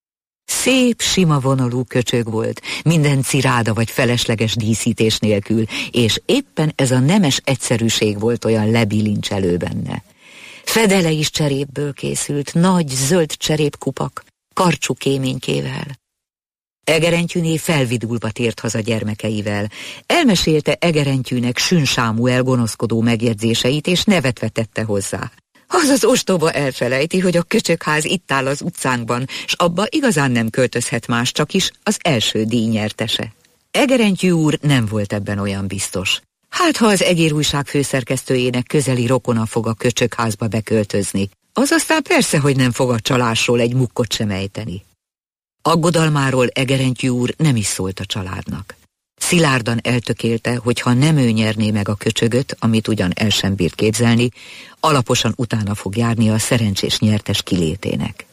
Szép, sima vonalú köcsög volt, minden ciráda vagy felesleges díszítés nélkül, és éppen ez a nemes egyszerűség volt olyan lebilincselő benne. Fedele is cserépből készült, nagy, zöld cserépkupak, karcsú kéménykével. Egerentyűné felvidulva tért haza gyermekeivel. Elmesélte Egerentyűnek Sün Sámuel gonoszkodó megjegyzéseit, és nevetve tette hozzá. Az az ostoba elfelejti, hogy a köcsökház itt áll az utcánkban, s abba igazán nem költözhet más, csak is az első díj nyertese. Egerentyű úr nem volt ebben olyan biztos. Hát, ha az Egérújság főszerkesztőjének közeli rokona fog a köcsökházba beköltözni, az aztán persze, hogy nem fog a csalásról egy mukkot sem ejteni. Aggodalmáról Egerentyű úr nem is szólt a családnak. Szilárdan eltökélte, hogy ha nem ő nyerné meg a köcsögöt, amit ugyan el sem bírt képzelni, alaposan utána fog járni a szerencsés nyertes kilétének.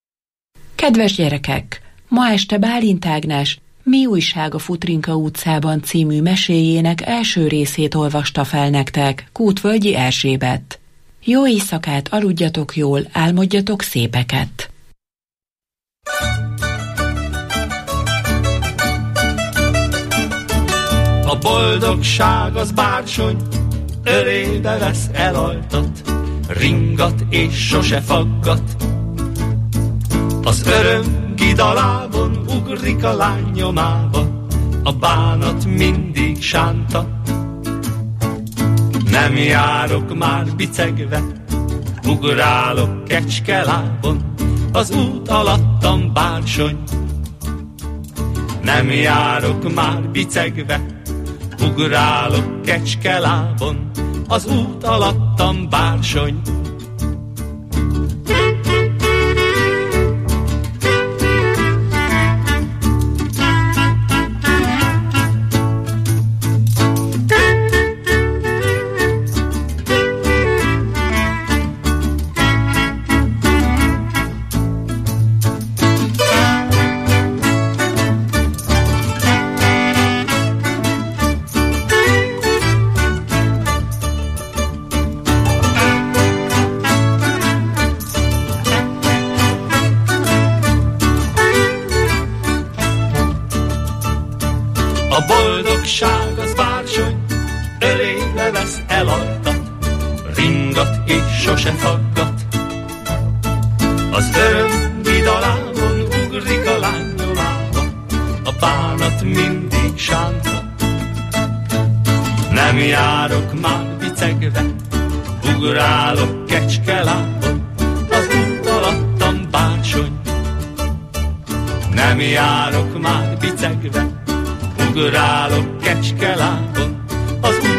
Kedves gyerekek! Ma este Bálint Ágnes Mi újság a Futrinka utcában című meséjének első részét olvasta fel nektek Kútvölgyi Erzsébet. Jó éjszakát, aludjatok jól, álmodjatok szépeket! A boldogság az bársony, ölébe vesz elaltat, ringat és sose faggat. Az öröm gidalábon ugrik a lány nyomába, a bánat mindig sánta. Nem járok már bicegve, ugrálok kecskelábon, az út alattam bársony. Nem járok már bicegve, ugrálok kecskelábon, az út alattam bársony. ringat és sose faggat. Az öröm vidalámon ugrik a lány nyomába, a bánat mindig sánta. Nem járok már bicegve, ugrálok Kecskelábon, az út alattam bársony. Nem járok már bicegve, ugrálok Kecskelábon, az út